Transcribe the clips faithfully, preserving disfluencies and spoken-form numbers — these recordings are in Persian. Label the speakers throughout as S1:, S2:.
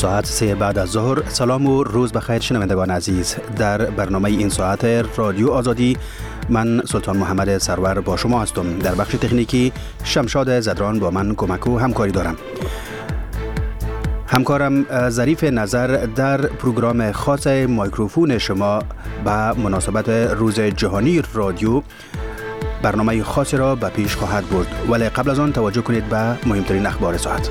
S1: ساعت سه بعد از ظهر. سلام و روز بخیر شنوندگان عزیز. در برنامه این ساعت رادیو آزادی من سلطان محمد سرور با شما هستم. در بخش تکنیکی شمشاد زدران با من کمک و همکاری دارم. همکارم ظریف نظر در پروگرام خاص مایکروفون شما به مناسبت روز جهانی رادیو برنامه خاصی را به پیش خواهد برد، ولی قبل از آن توجه کنید به مهمترین اخبار ساعت.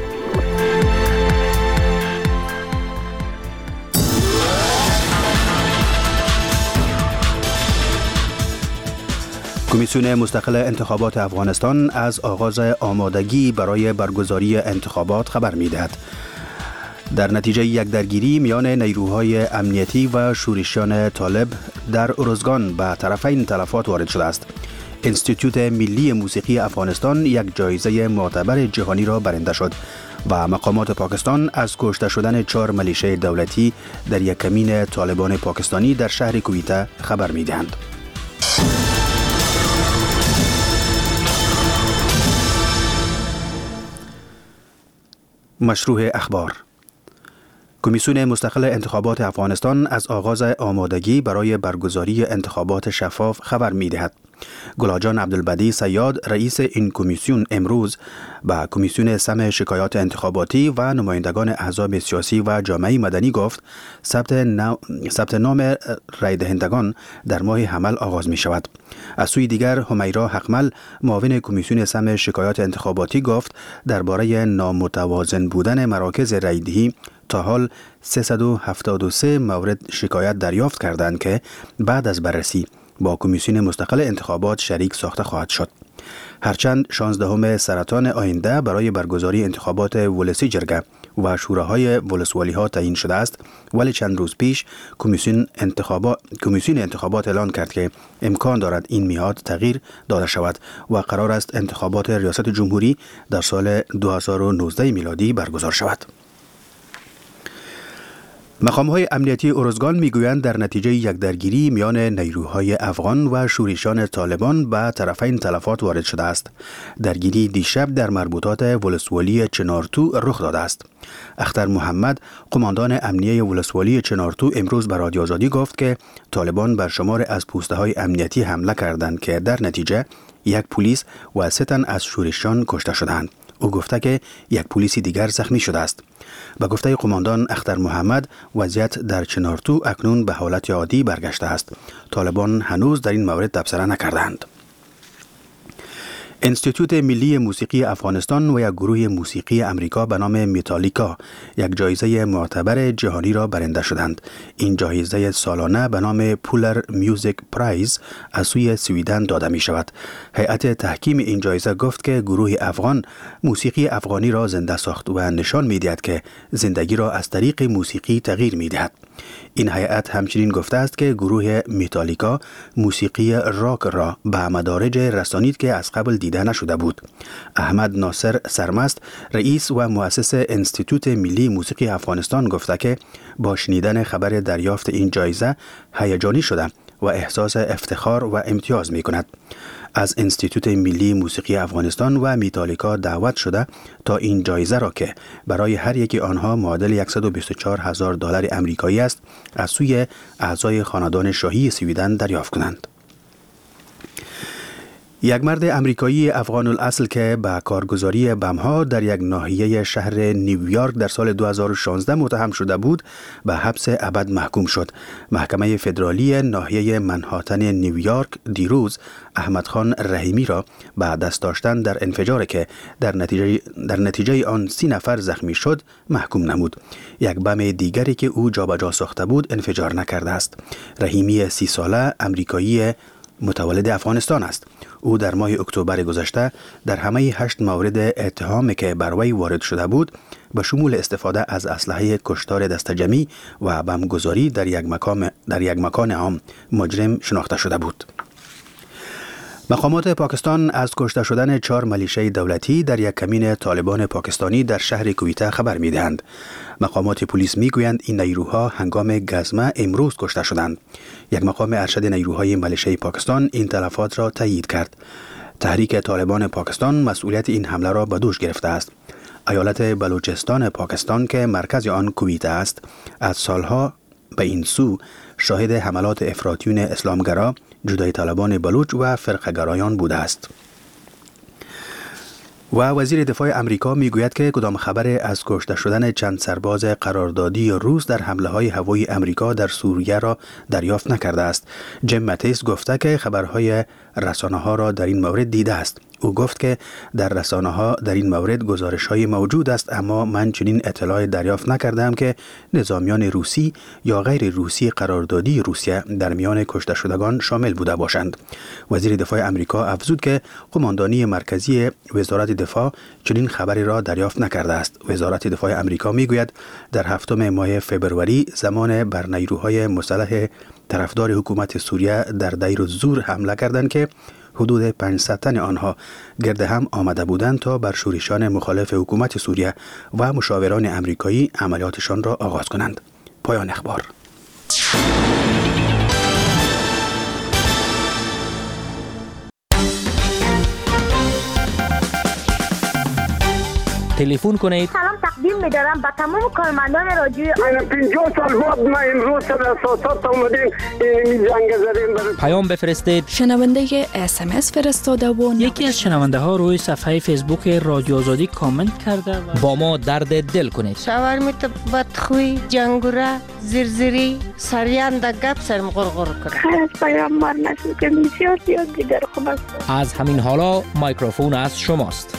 S1: کمیسیون مستقل انتخابات افغانستان از آغاز آمادگی برای برگزاری انتخابات خبر می‌دهد. در نتیجه یک درگیری میان نیروهای امنیتی و شورشیان طالب در ارزگان به طرفین تلفات وارد شده است. انستیتوت ملی موسیقی افغانستان یک جایزه معتبر جهانی را برنده شد و مقامات پاکستان از کشته شدن چهار ملیشه دولتی در یک کمین طالبان پاکستانی در شهر کویته خبر می‌دهند. مشروع اخبار. کمیسیون مستقل انتخابات افغانستان از آغاز آمادگی برای برگزاری انتخابات شفاف خبر می‌دهد. گلاجان عبدالبدی صیاد رئیس این کمیسیون امروز با کمیسیون سم شکایات انتخاباتی و نمایندگان احزاب سیاسی و جامعه مدنی گفت ثبت نو... ثبت نام رای دهندگان در ماه حمل آغاز می شود. از سوی دیگر همیرا حقمل معاون کمیسیون سم شکایات انتخاباتی گفت درباره نامتوازن بودن مراکز رای دهی تا حال سیصد و هفتاد و سه مورد شکایت دریافت کردند که بعد از بررسی با کمیسیون مستقل انتخابات شریک ساخته خواهد شد. هرچند شانزدهم سرطان آینده برای برگزاری انتخابات ولسی جرگه و شوراهای ولسوالی ها تعیین شده است، ولی چند روز پیش کمیسیون انتخابات کمیسیون انتخابات اعلان کرد که امکان دارد این میعاد تغییر داده شود و قرار است انتخابات ریاست جمهوری در سال دو هزار و نوزده میلادی برگزار شود. مقام‌های امنیتی ارزگان می‌گویند در نتیجه یک درگیری میان نیروهای افغان و شورشیان طالبان به طرفین تلفات وارد شده است. درگیری دیشب در مربوطات ولسوالی چنارتو رخ داده است. اختر محمد، قماندان امنیه ولسوالی چنارتو، امروز به رادیو آزادی گفت که طالبان بر شمار از پوسته‌های امنیتی حمله کردند که در نتیجه یک پلیس و سه تن از شورشیان کشته شدند. او گفته که یک پلیسی دیگر زخمی شده است. به گفته قماندان اختر محمد، وضعیت در چنارتو اکنون به حالت عادی برگشته است. طالبان هنوز در این مورد تبصره نکردند. انستیتوت ملی موسیقی افغانستان و یک گروه موسیقی امریکا به نام متالیکا یک جایزه معتبر جهانی را برنده شدند. این جایزه سالانه به نام پولر میوزیک پرایز از سوی سویدن داده می شود. هیئت تحکیم این جایزه گفت که گروه افغان موسیقی افغانی را زنده ساخت و نشان می دهد که زندگی را از طریق موسیقی تغییر می دهد. این هیئت همچنین گفته است که گروه متالیکا موسیقی راک را به مدارج رسانید که از قبل دیده نشده بود. احمد ناصر سرمست، رئیس و مؤسس انستیتوت ملی موسیقی افغانستان، گفته که با شنیدن خبر دریافت این جایزه هیجانی شده و احساس افتخار و امتیاز می کند. از انستیتوت ملی موسیقی افغانستان و متالیکا دعوت شده تا این جایزه را که برای هر یکی آنها معادل صد و بیست و چهار هزار دلار امریکایی است از سوی اعضای خاندان شاهی سویدن دریافت کنند. یک مرد امریکایی افغان الاصل که به کارگزاری بم‌ها در یک ناحیه شهر نیویورک در سال دو هزار و شانزده متهم شده بود به حبس ابد محکوم شد. محکمه فدرالی ناحیه منهاتن نیویورک دیروز احمد خان رحیمی را به دست داشتن در انفجاری که در نتیجه در نتیجه آن سی نفر زخمی شد محکوم نمود. یک بم دیگری که او جابجا ساخته بود انفجار نکرده است. رحیمی سی ساله امریکایی متولد افغانستان است. او در ماه اکتبر گذشته در همه هشت مورد اتهامی که بر وی وارد شده بود به شمول استفاده از اسلحه کشتار دسته‌جمعی و بمبگذاری در یک مکان در یک مکان عام مجرم شناخته شده بود. مقامات پاکستان از کشته شدن چهار ملیشه دولتی در یک کمین طالبان پاکستانی در شهر کویته خبر می‌دهند. مقامات پلیس می‌گویند این نیروها هنگام گزمه امروز کشته شدند. یک مقام ارشد نیروهای ملیشه پاکستان این تلفات را تایید کرد. تحریک طالبان پاکستان مسئولیت این حمله را به دوش گرفته است. ایالت بلوچستان پاکستان که مرکز آن کویت است از سالها به این سو شاهد حملات افراطیون اسلامگرا، جدای طلبان بلوچ و فرقه‌گرایان بوده است. و وزیر دفاع امریکا میگوید که کدام خبر از کشته شدن چند سرباز قراردادی روس در حمله های هوایی امریکا در سوریه را دریافت نکرده است. جیم ماتیس گفته که خبرهای رسانه ها را در این مورد دیده است. او گفت که در رسانه ها در این مورد گزارش های موجود است، اما من چنین اطلاع دریافت نکردم که نظامیان روسی یا غیر روسی قراردادی روسیه در میان کشته شدگان شامل بوده باشند. وزیر دفاع امریکا افزود که قماندانی مرکزی وزارت دفاع چنین خبری را دریافت نکرده است. وزارت دفاع امریکا میگوید در هفتم ماه فبروری زمان بر نیروهای مسلح طرفدار حکومت سوریه در دیر الزور حمله کردند که حدود پانصد تن آنها گرد هم آمده بودند تا بر شورشیان مخالف حکومت سوریه و مشاوران امریکایی عملیاتشان را آغاز کنند. پایان اخبار.
S2: تلفن کنید.
S3: سلام تقدیم می‌دارم به تمام کارمندان رادیو.
S4: پنجاه سال بعد ما امروز سر اساسات اومدیم این جنگ زدیم.
S2: پیام بفرستید.
S5: شنونده اس ام اس فرستاده و
S6: یکی از شنونده ها روی صفحه فیسبوک رادیو آزادی کامنت کرده و
S2: با ما درد دل کنید.
S7: شاورمیت بدخوی، جنگوره، زرزری، سریان در گپ سرم غرغر کرد.
S3: خیلی از پیام مار نشد که بسیار زیاد دیگر خوب است.
S2: از همین حالا میکروفون از شماست.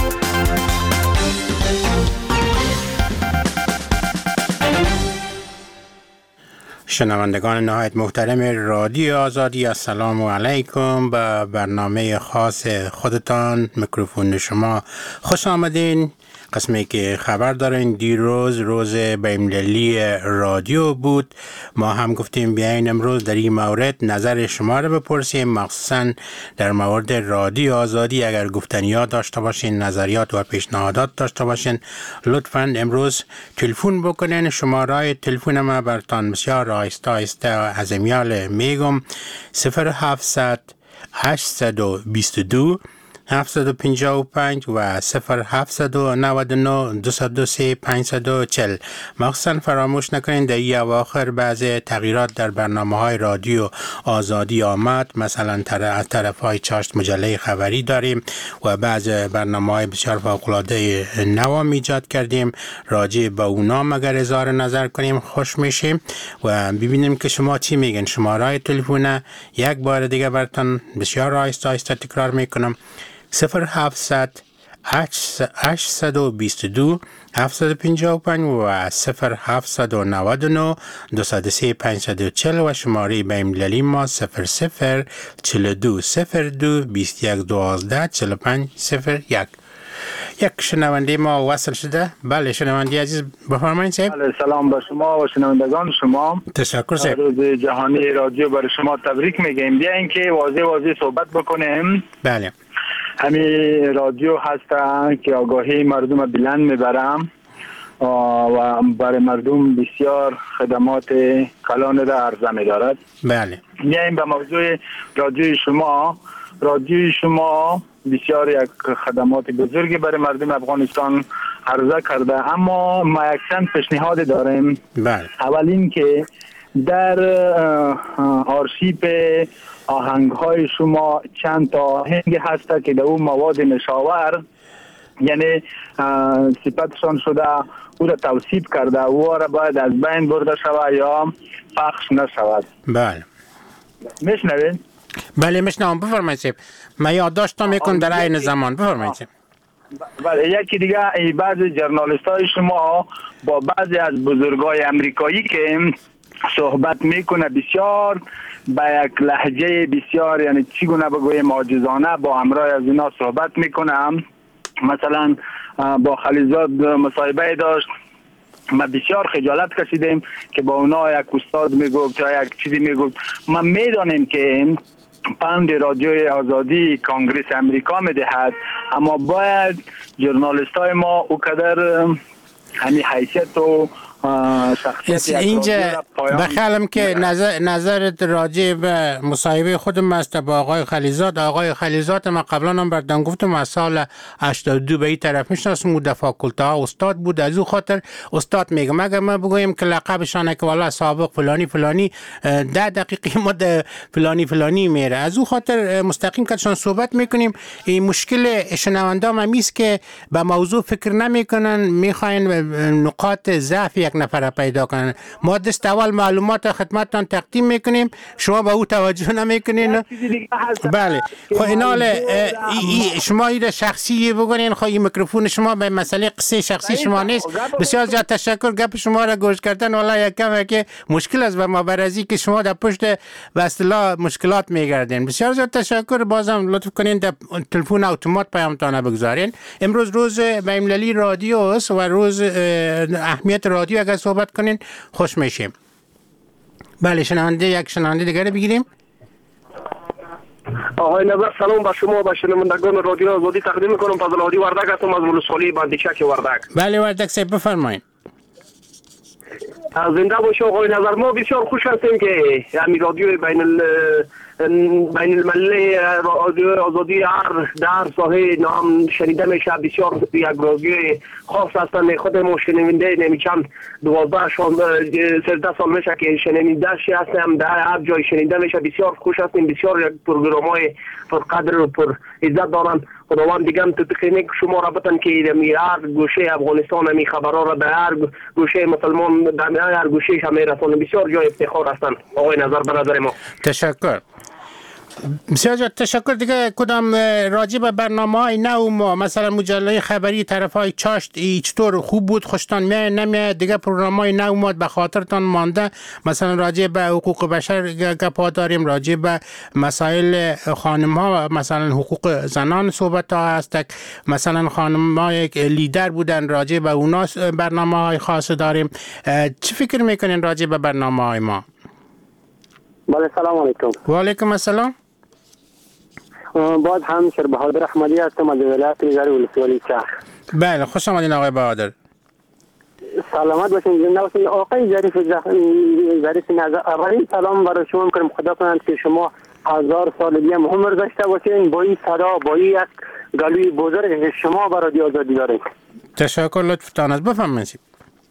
S8: شنوندگان نهایت محترم رادیو آزادی، السلام علیکم. به برنامه خاص خودتان میکروفون شما خوش آمدین. قسمی که خبر دارین دیروز روز بین‌المللی رادیو بود. ما هم گفتیم بیاین امروز در این مورد نظر شما رو بپرسیم، مخصوصا در مورد رادیو آزادی. اگر گفتنیات داشته باشین، نظریات و پیشنهادات داشته باشین، لطفاً امروز تلفن بکنین. شماره تلفن ما براتون بسیار آهسته آهسته از امیال میگم: صفر هفتصد هشتصد و بیست و دو هفتصد و پنجاه و پنج و صفر هفتصد و نود و نه دویست و سه پانصد و چهل. مخصوصا فراموش نکنید در این اواخر بعض تغییرات در برنامه های رادیو آزادی آمد. مثلا از طرف های چاشت مجله خبری داریم و بعض برنامه های بسیار فوق‌العاده نو ایجاد کردیم. راجع به اونا مگر اظهار نظر کنیم خوش میشیم و ببینیم که شما چی میگن. شماره تلفن یک بار دیگه براتون بسیار آهسته آهسته تکرار میکنم: صفر هفتصد هشتصد و بیست و دو هفتصد و پنجاه و پنج و صفر هفتصد و نود و نه دویست و سه پانصد و چهل و شماره بین‌المللی ما صفر صفر چهل و دو صفر دو بیست و یک دوازده چهل و پنج صفر یک. یک شنونده ما وصل شده. بله شنونده عزیز بفرمایید صاحب.
S4: بله سلام به شما و شنوندگان شما.
S8: تشکر صاحب.
S4: روز جهانی رادیو برای شما تبریک میگیم. بیا اینکه واضح واضح صحبت بکنیم.
S8: بله.
S4: همین رادیو هست که آگاهی مردم بلند میبرم و برای مردم بسیار خدمات کلان را عرضه می‌دارد.
S8: بله.
S4: میایم به موضوع رادیو شما. رادیو شما بسیار یک خدمات بزرگی برای مردم افغانستان عرضه کرده، اما ما یک چند پیشنهاد داریم.
S8: بله.
S4: اول این که در آرشیو آهنگ های شما چند تا آهنگ هسته که در اون مواد نشاور، یعنی صفتشان شده او را توصیف کرده، او را باید از بین برده شود یا پخش نشود.
S8: بله.
S4: میشنوید؟
S8: بله میشنوم. بفرمایید صاحب. من یادداشت میکنم در عین زمان. بفرمایید صاحب.
S4: بله. یکی دیگه ای بعضی ژورنالیست های شما با بعضی از بزرگای امریکایی که صحبت میکنه بسیار با یک لهجه بسیار، یعنی چگونه بگویم معجزانه، با همراه از اینا صحبت میکنم. مثلا با خلیزاد مصاحبه داشت، ما بسیار خجالت کشیدیم که با اونا یک استاد میگفت یا یک چیزی میگفت. ما میدانیم که پند رادیوی آزادی کانگریس امریکا میدهد، اما باید ژورنالیست های ما او قدر همین حیثیت و شخصیت
S8: اینجا بخیالم که نظر نظرت راجع به مصاحبه خودم است با آقای خلیزاد. آقای خلیزاد ما قبلا هم بردم گفتم از سال هشتاد و دو به این طرف میشناسم و در فاکولته ها استاد بود. از او خاطر استاد میگم مگر ما بگویم که لقبشانه که والا سابق فلانی فلانی ده دقیقه ما ده فلانی فلانی میره. از او خاطر مستقیم کدشان صحبت میکنیم. این مشکل شنونده ما میست که به موضوع فکر نمیکنن، میخواین نقاط ضعف یک نفر پیدا کنن. ما دست اول معلومات خدمتتان تقدیم میکنیم، شما به او توجه نمیکنین. بله خب اینال شما این شخصی بگوین. خب این میکروفون شما به مسئله قصه شخصی شما نیست. بسیار زیاد تشکر. گپ شما را گوش کردن والا یک کم که مشکل است و ما برازی که شما در پشت به اصطلاح مشکلات میگردین. بسیار زیاد تشکر. بازم لطف کنین در تلفن اتومات پیامتان بگذارین. امروز روز بین‌المللی رادیو است و روز اهمیت رادیو اگر صحبت کنین خوش میشیم. بله شنونده یک شنونده دیگر بگیریم.
S9: آقای نظر سلام با شما و شنوندگان رادیو آزادی تقدیم میکنم. فضل هادی وردک هستم از ولسوالی بندیچک وردک.
S8: بله وردک صاحب بفرمایید.
S9: زنده باشی آقای نظر. ما بسیار خوش هستیم که همین رادیو بین ال بین المللی رادیو آزادی هر در ساحه نام شنیده میشه. بسیار یک رادیو خاص هستن. خود ما شنونده نمیچند دوازده سیزده سال میشه که شنونده شی هستم. در هر جای شنیده میشه. بسیار خوش هستیم. بسیار یک پروگرام های پر قدر و پر عزت دارن. خداوند دیگه هم توفیق شما را بتن که می هر گوشه افغانستان می خبرها را به هر گوشه مسلمان در هر گوشه هم میرسونن. بسیار جای افتخار هستن آقای نظر به نظر ما.
S8: تشکر. بسیار جا تشکر. دیگه کدام راجع به برنامه‌های نو ما مثلا مجله خبری طرفای چاشت ای چطور خوب بود خوشتان میاد نمیاد؟ دیگه پروگرام‌های نو ما به خاطرتان مانده مثلا راجع به حقوق بشر گپ داریم، راجع به مسائل خانم‌ها مثلا حقوق زنان صحبت ها هست، مثلا خانم‌ها یک لیدر بودن راجع به اونا برنامه‌های خاص داریم. چی فکر میکنین راجع به برنامه‌های ما؟
S9: بله سلام علیکم.
S8: و علیکم السلام.
S9: باز هم شر بهادر احمدی هستم از ولایت نگاری ولسوالی چرخ.
S8: بله خوش آمدین آقای بهادر.
S9: سلامت باشین. زنده باشین آقای ظریف ظریف نظر. اولین سلام برای شما میکنم. خدا کنند که شما هزار سال دیگه عمر داشته باشین با این صدا با این یک گلوی بزرگ که شما برای رادیو آزادی دارین.
S8: تشکر لطفتان است. بفرمایید.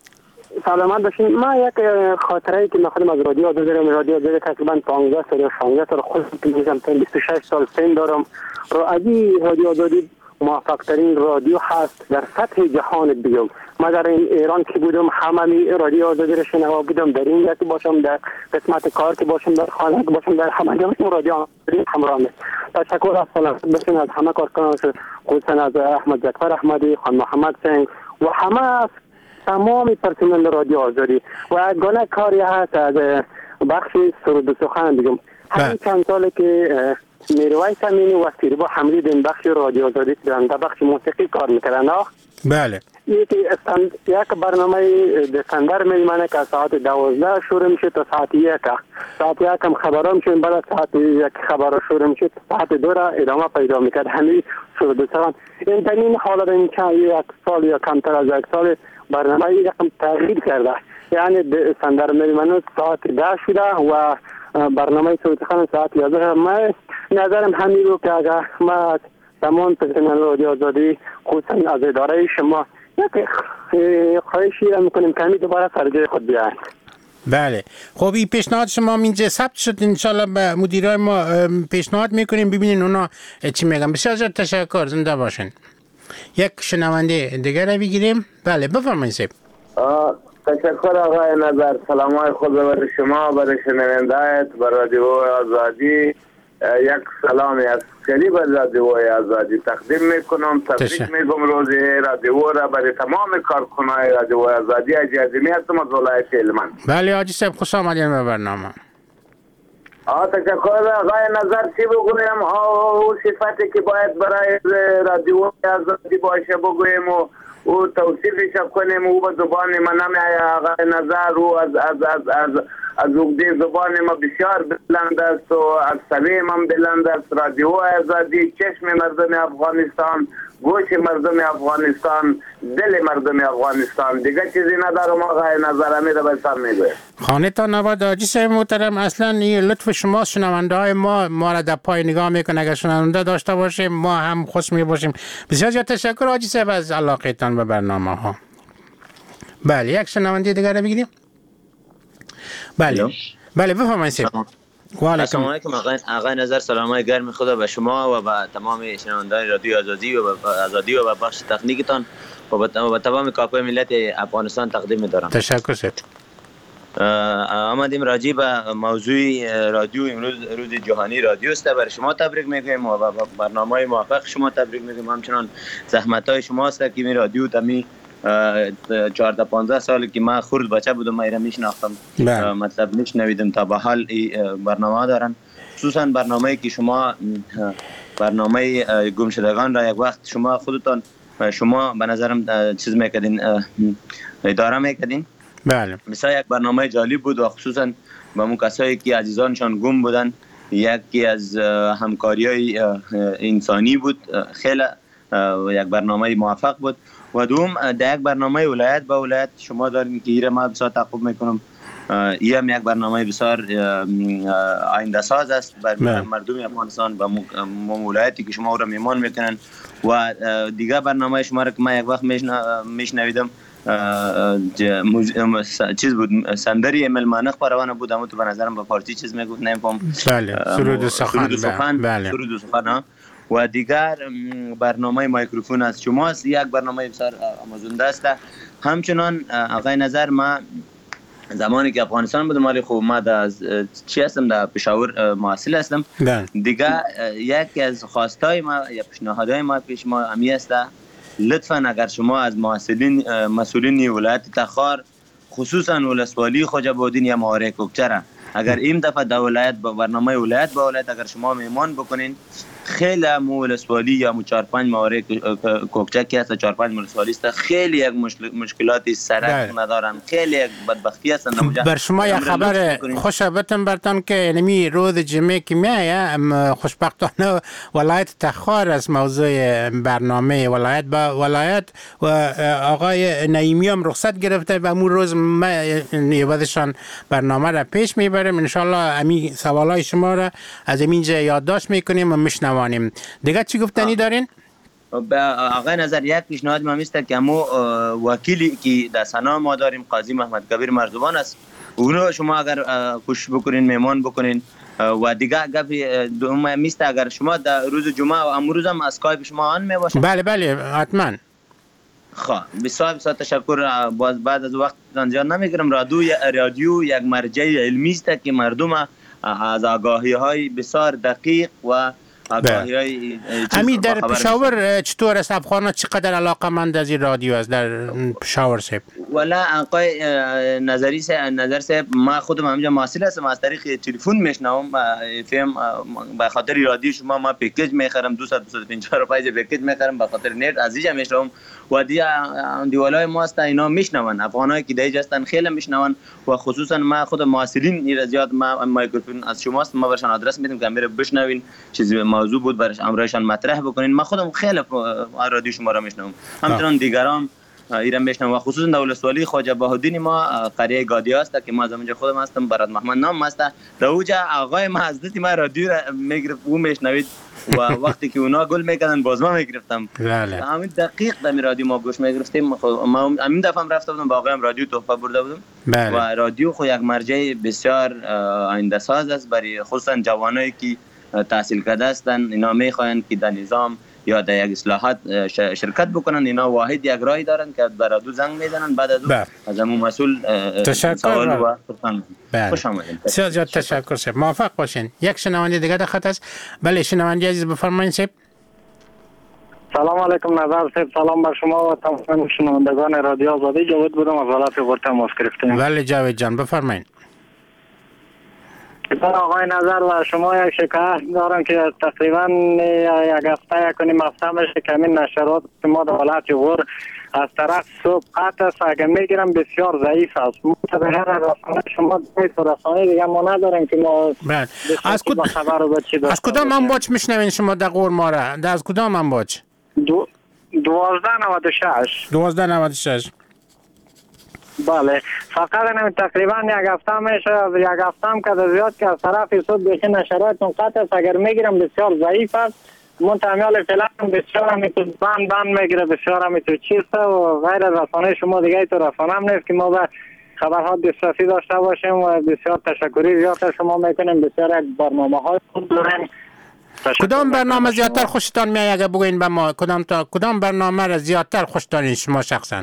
S9: سلامت باشین. ما یک خاطره که می‌خوام از رادیو آزادی دارم. رادیو آزادی تقریبا پانزده سال یا شانزده سال خودم میگم بیست و شش سال سن دارم. رادیو رادیو آزادی موفق ترین رادیو هست در سطح جهان دیگه. ما در این ایران که بودم همه رادیو آزادی رو شنوا بودم. در این که باشم در قسمت کار که باشم در خانه که باشم در همه جا رادیو آزادی همراه است. تشکر از سلامت باشین از همه کارکنان خصوصا از احمد جعفر احمدی، خان محمد سنگ و همه تمام پرسنل رادیو آزادی و گونه کاری هست از بخش سرود و سخن دیگم. همین چند ساله که میرویس امینی و سیربا حملی در بخش رادیو آزادی در بخش موسیقی کار میکردن.
S8: بله.
S9: یکی استند... یک برنامه دسامبر میمانه که ساعت دوازده شروع میشه تا ساعت یک. ساعت یک هم خبرها میشه. بعد ساعت یک خبرها شروع میشه. ساعت دو را ادامه پیدا میکرد. همین سرود و سخن. این در این حالت این چند یک سال یا کمتر از یک سال برنامه یکم تغییر کرده. یعنی سندر میمانه ساعت ده شده و برنامه سرود و سخن ساعت یازده. من نظرم همین رو که اگر ما تمام پرسنل رادیو آزادی خصوصا از اداره شما یک خواهشی را میکنیم که همین دوباره سر جای خود بیاین.
S8: بله خب این پیشنهاد شما اینجا ثبت شد. انشالله به مدیرای ما پیشنهاد میکنیم ببینین اونا چی میگن. بسیار زیاد تشکر. زنده باشین. یک شنونده دیگر رو بگیریم. بله بفرمایید صاحب.
S10: تشکر آقای نظر. سلامای خود برای شما برای شنونده‌ات برای رادیو آزادی. یک سلامی از خیلی به رادیو آزادی تقدیم میکنم. تبریک میگم روز رادیو را برای تمام کارکنان رادیو آزادی. اجازمی هستم از ولایت هلمند.
S8: بله حاجی صاحب خوش آمدین به برنامه.
S10: آه تشکر آقای نظر. چی بگویم او صفتی که باید برای رادیو آزادی باشه بگویم و او توصیفش کنیم او به زبان من نمیآید آقای نظر. او از از از از از عقده زبان ما بسیار بلند است و از سویم هم بلند است. رادیو آزادی چشم مردم افغانستان، گوش مردم افغانستان، دل مردم افغانستان. دیگه چیزی ندارم آقای نظر امیر به سر میگوید.
S8: خانه تا نواد حاجی صاحب محترم، اصلا این لطف شما شنونده های ما ما را در پای نگاه میکنه. اگر شنونده داشته باشیم ما هم خوش می باشیم. بسیار زیاد تشکر حاجی صاحب از علاقتان به برنامه ها. بله یک شنونده دیگر رو بگیریم. بله بله بفرمایید صاحب.
S11: السلام علیکم آقای نظر، سلامای گرم خدا به شما و به تمام شنوندگان رادیو آزادی و به آزادی و به بخش تکنیکتان و به تمام کاپای ملت افغانستان تقدیم می‌دارم.
S8: تشکر صاحب.
S11: آمدیم راجع به موضوع رادیو امروز روز جهانی رادیو است. برای شما تبریک میگیم و به برنامه موفق شما تبریک میگیم. همچنان زحمت‌های شما است که می رادیو تمی چهارده پانزده سال که من خرد بچه بودم ما ایران میشناختم، مطلب میشنویدم تا به حال برنامه دارن. خصوصا برنامه‌ای که شما برنامه گمشدگان را یک وقت شما خودتان شما به نظرم چیز میکردین، اداره میکردین.
S8: بله.
S11: مثلا یک برنامه جالب بود و خصوصا با اون کسایی که عزیزانشان گم بودن، یکی از همکاری‌های انسانی بود، خیلی یک برنامه موفق بود. و دوم در یک برنامه ولایت به ولایت شما دارین که ایره ما بسیار تعقیب میکنم. این هم یک برنامه بسیار آینده ساز است برای مردم افغانستان و ولایتی که شما او را میمان میکنن. و دیگه برنامه شما را که من یک وقت میشنویدم چیز بود، سندری امل مانخ پروانه بود، اما تو به نظرم به فارسی چیز میگفت نمیفهم.
S8: بله سرود سخن.
S11: بله سرود سخن. و دیگر برنامه میکروفون از شماست، یک برنامه بسیار آموزنده است. همچنان آقای نظر ما زمانی که افغانستان بودم ولی خب ما از چی هستم در پشاور محصل هستم دیگه، یکی از خواستای ما یا پیشنهادهای ما پیش ما امی است لطفا اگر شما از محصلین مسئولین ولایت تخار خصوصا ولسوالی خوجه بودین یا مهاره کوکچره، اگر این دفعه در ولایت با برنامه ولایت با ولایت اگر شما میمان بکنین، خیلی مو ولسوالی یا مو چهار پنج مهاره کوکچه که هست چهار پنج ولسوالی است، خیلی یک مشکلاتی سرک ندارن، خیلی یک بدبختی هستن.
S8: بر شما یک خبر خوش بتم برتان که یعنی روز جمعه که میایه خوشبختانه ولایت تخار از موضوع برنامه ولایت با ولایت و آقای نعیمی هم رخصت گرفته و امون روز یادشان برنامه را پیش میبریم. انشالله امی سوالای شما را از اینجا یادداشت میکنیم و میشنویم. دیگه چی گفتنی دارین؟
S11: آقای نظر یک پیشنهاد ما میسته که مو وکیلی که در سنا ما داریم قاضی محمد کبیر مرزبان است، اونو شما اگر خوش بکنین میمان بکنین. و دیگه گپی دوم میسته اگر شما در روز جمعه و امروز هم اسکایپ شما آن میباشن.
S8: بله بله حتما.
S11: خب بسیار بسیار تشکر. باز بعد از وقت زیاد نمیگیرم. رادیو رادیو یک مرجع علمی است که مردم از آگاهی های بسیار دقیق و
S8: امی در پشاور چطور است؟ افغان‌ها چقدر علاقه‌مند از این رادیو است در پشاور صاحب؟
S11: والا آقای نظری صاحب نظر صاحب ما خودم همینجا محصل هستم، از طریق تلفن میشنوم. فهم به خاطر رادیو شما ما پکیج میخرم دویست تا دویست و پنجاه روپیه پکیج میخرم، به خاطر نت از اینجا میشنوم و دی دیوالای ما است اینا میشنون، افغانایی که دیگه هستن خیلی میشنون و خصوصا ما خود محصلین زیاد ما میکروفون از شماست، ما برشان آدرس میدیم که میره بشنوین چیزی موضوع بود برش امرایشان مطرح بکنین. من خودم خیلی رادیو شما را میشنوم، همچنان دیگران ایران میشنوم و خصوصا در ولسوالی خواجه بهادین ما قریه گادی است که ما از اونجا خودم هستم، برات محمد نام است. در اونجا آقای ما حضرت ما رادیو را میگرفت و میشنوید و وقتی که اونا گل میکردن باز ما میگرفتم.
S8: بله
S11: همین دقیق در رادیو ما گوش میگرفتیم. ما همین دفعه هم رفته بودم با آقایم رادیو تحفه برده بودم.
S8: بله.
S11: و رادیو خو یک مرجع بسیار آینده ساز است برای خصوصا جوانایی که تحصیل کرده هستند، اینا میخواین که در نظام یا در یک اصلاحات شرکت بکنن، اینا واحد یک راهی دارن که بر رادیو زنگ میزنن، بعد از اون از همون مسئول سوال و
S8: بله.
S11: خوش آمدید.
S8: بسیار زیاد تشکر صاحب، موفق باشین. یک شنونده دیگه در خط است. بله شنونده عزیز بفرمایید صاحب.
S9: سلام علیکم نظر صاحب، سلام بر شما و تمام شنوندگان رادیو آزادی. جاوید بودم از ولایت ورته ماست گرفتم.
S8: بله جاوید جان بفرمایید.
S9: آقای نظر و شما یک شکایت دارم که تقریبا یک هفته یک کنیم هفته میشه که همین نشرات که ما دولت جور از طرف صبح قطع است، اگر میگیرم بسیار ضعیف است. متبهر رسانه شما رسانه دیگه ما نداریم که ما
S8: از کد...
S9: خبر رو بچی
S8: از کدام امواج میشنوین شما در قور ما را؟ از کدام امواج؟
S9: دو... دوازده نود و شش
S8: دوازده نود و شش.
S9: بله، فقط نمی تقریبا یک هفته میشه، یک هفته هم که زیاد که از طرف صد بیخی نشراتون قطع است، اگر میگیرم بسیار ضعیف است. منتمیال فعلا بسیار همی تو بند بند میگیره، بسیار همی تو چیست و غیر رسانه شما دیگه تو رسانه هم نیست که ما به خبرها دسترسی داشته باشیم و بسیار تشکری زیاد شما میکنیم. بسیار یک برنامه های خوب داریم.
S8: کدام برنامه زیادتر خوشتان میاد اگه بگوین به ما؟ کدام تا کدام برنامه را زیادتر خوش دارین شما شخصا؟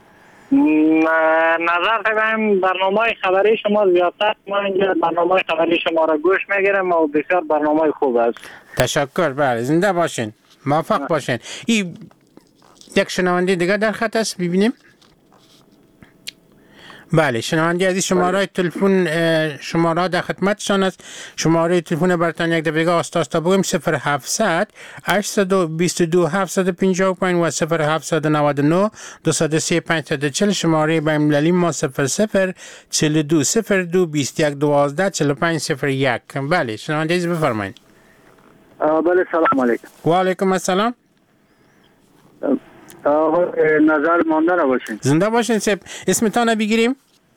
S9: نظر بگم برنامه خبری شما زیادتر، ما اینجا برنامه خبری شما را گوش میگیرم و بسیار برنامه خوب است.
S8: تشکر. بله، زنده باشین، موفق باشین. این یک شنونده دیگه در خط است، ببینیم. بله، شنونده عزیز شماره تلفن شماره در خدمتشان است. شماره تلفن برتان یک دفعه آستا آستا بگیم صفر هفتصد هشتصد و بیست و دو هفتصد و پنجاه و پنج و صفر هفتصد و نود و نه دویست و سه پنجصد و چهل. شماره بین‌المللی ما صفر صفر چهل و دو صفر دو بیست و یک دوازده چهل و پنج صفر یک. بله، شنونده عزیز بفرمایید.
S9: بله، سلام علیکم.
S8: و علیکم السلام.
S9: نظر مانده را باشین.
S8: زنده باشین سپ. اسمتان بگیریم؟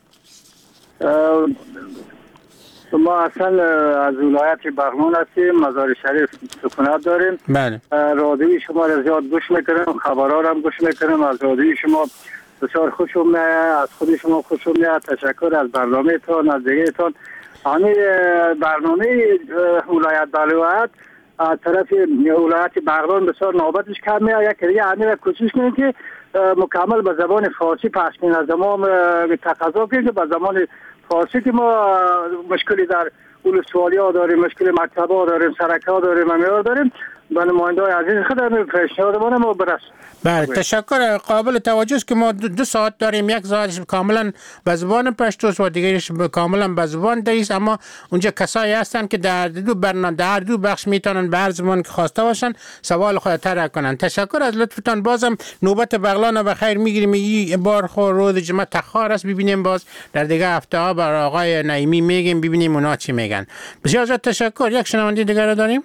S9: ما اصلا از ولایت بغلان هستیم، مزار شریف سکونت داریم.
S8: بله.
S9: رادیوی شما را زیاد گوش میکنم، خبرها را هم گوش میکنم. از رادیوی شما بسیار خوشم میاد، از خود شما خوشم میاد. تشکر از برنامه تان، از دیگه تان. همین برنامه ولایت بلوعت از طرف ولایت بغلان بسیار نوبتش کم میاد. یک دیگه همین کوشش کنیم که مکمل به زبان فارسی پخش کنیم. از زمان تقاضا کنیم که به زبان فارسی که ما مشکلی در ولسوالی ها داریم، مشکل مکتب ها داریم، سرک ها داریم، همیار داریم. به نماینده های عزیز خودم پیشنهاد ما ما برس.
S8: بله، تشکر. قابل توجه است که ما دو, دو ساعت داریم، یک ساعتش کاملا به زبان پشتوست و دیگرش کاملا به زبان دریست، اما اونجا کسایی هستند که در دو برنامه در دو بخش میتونن به هر زبان که خواسته باشن سوال خود طرح کنن. تشکر از لطفتان. بازم نوبت بغلان به خیر میگیریم. این بار خور روز جمعه تخار است، ببینیم باز در دیگه هفته ها بر آقای نعیمی میگیم، ببینیم اونا چی میگن. بسیار زیاد تشکر. یک شنونده دیگر داریم.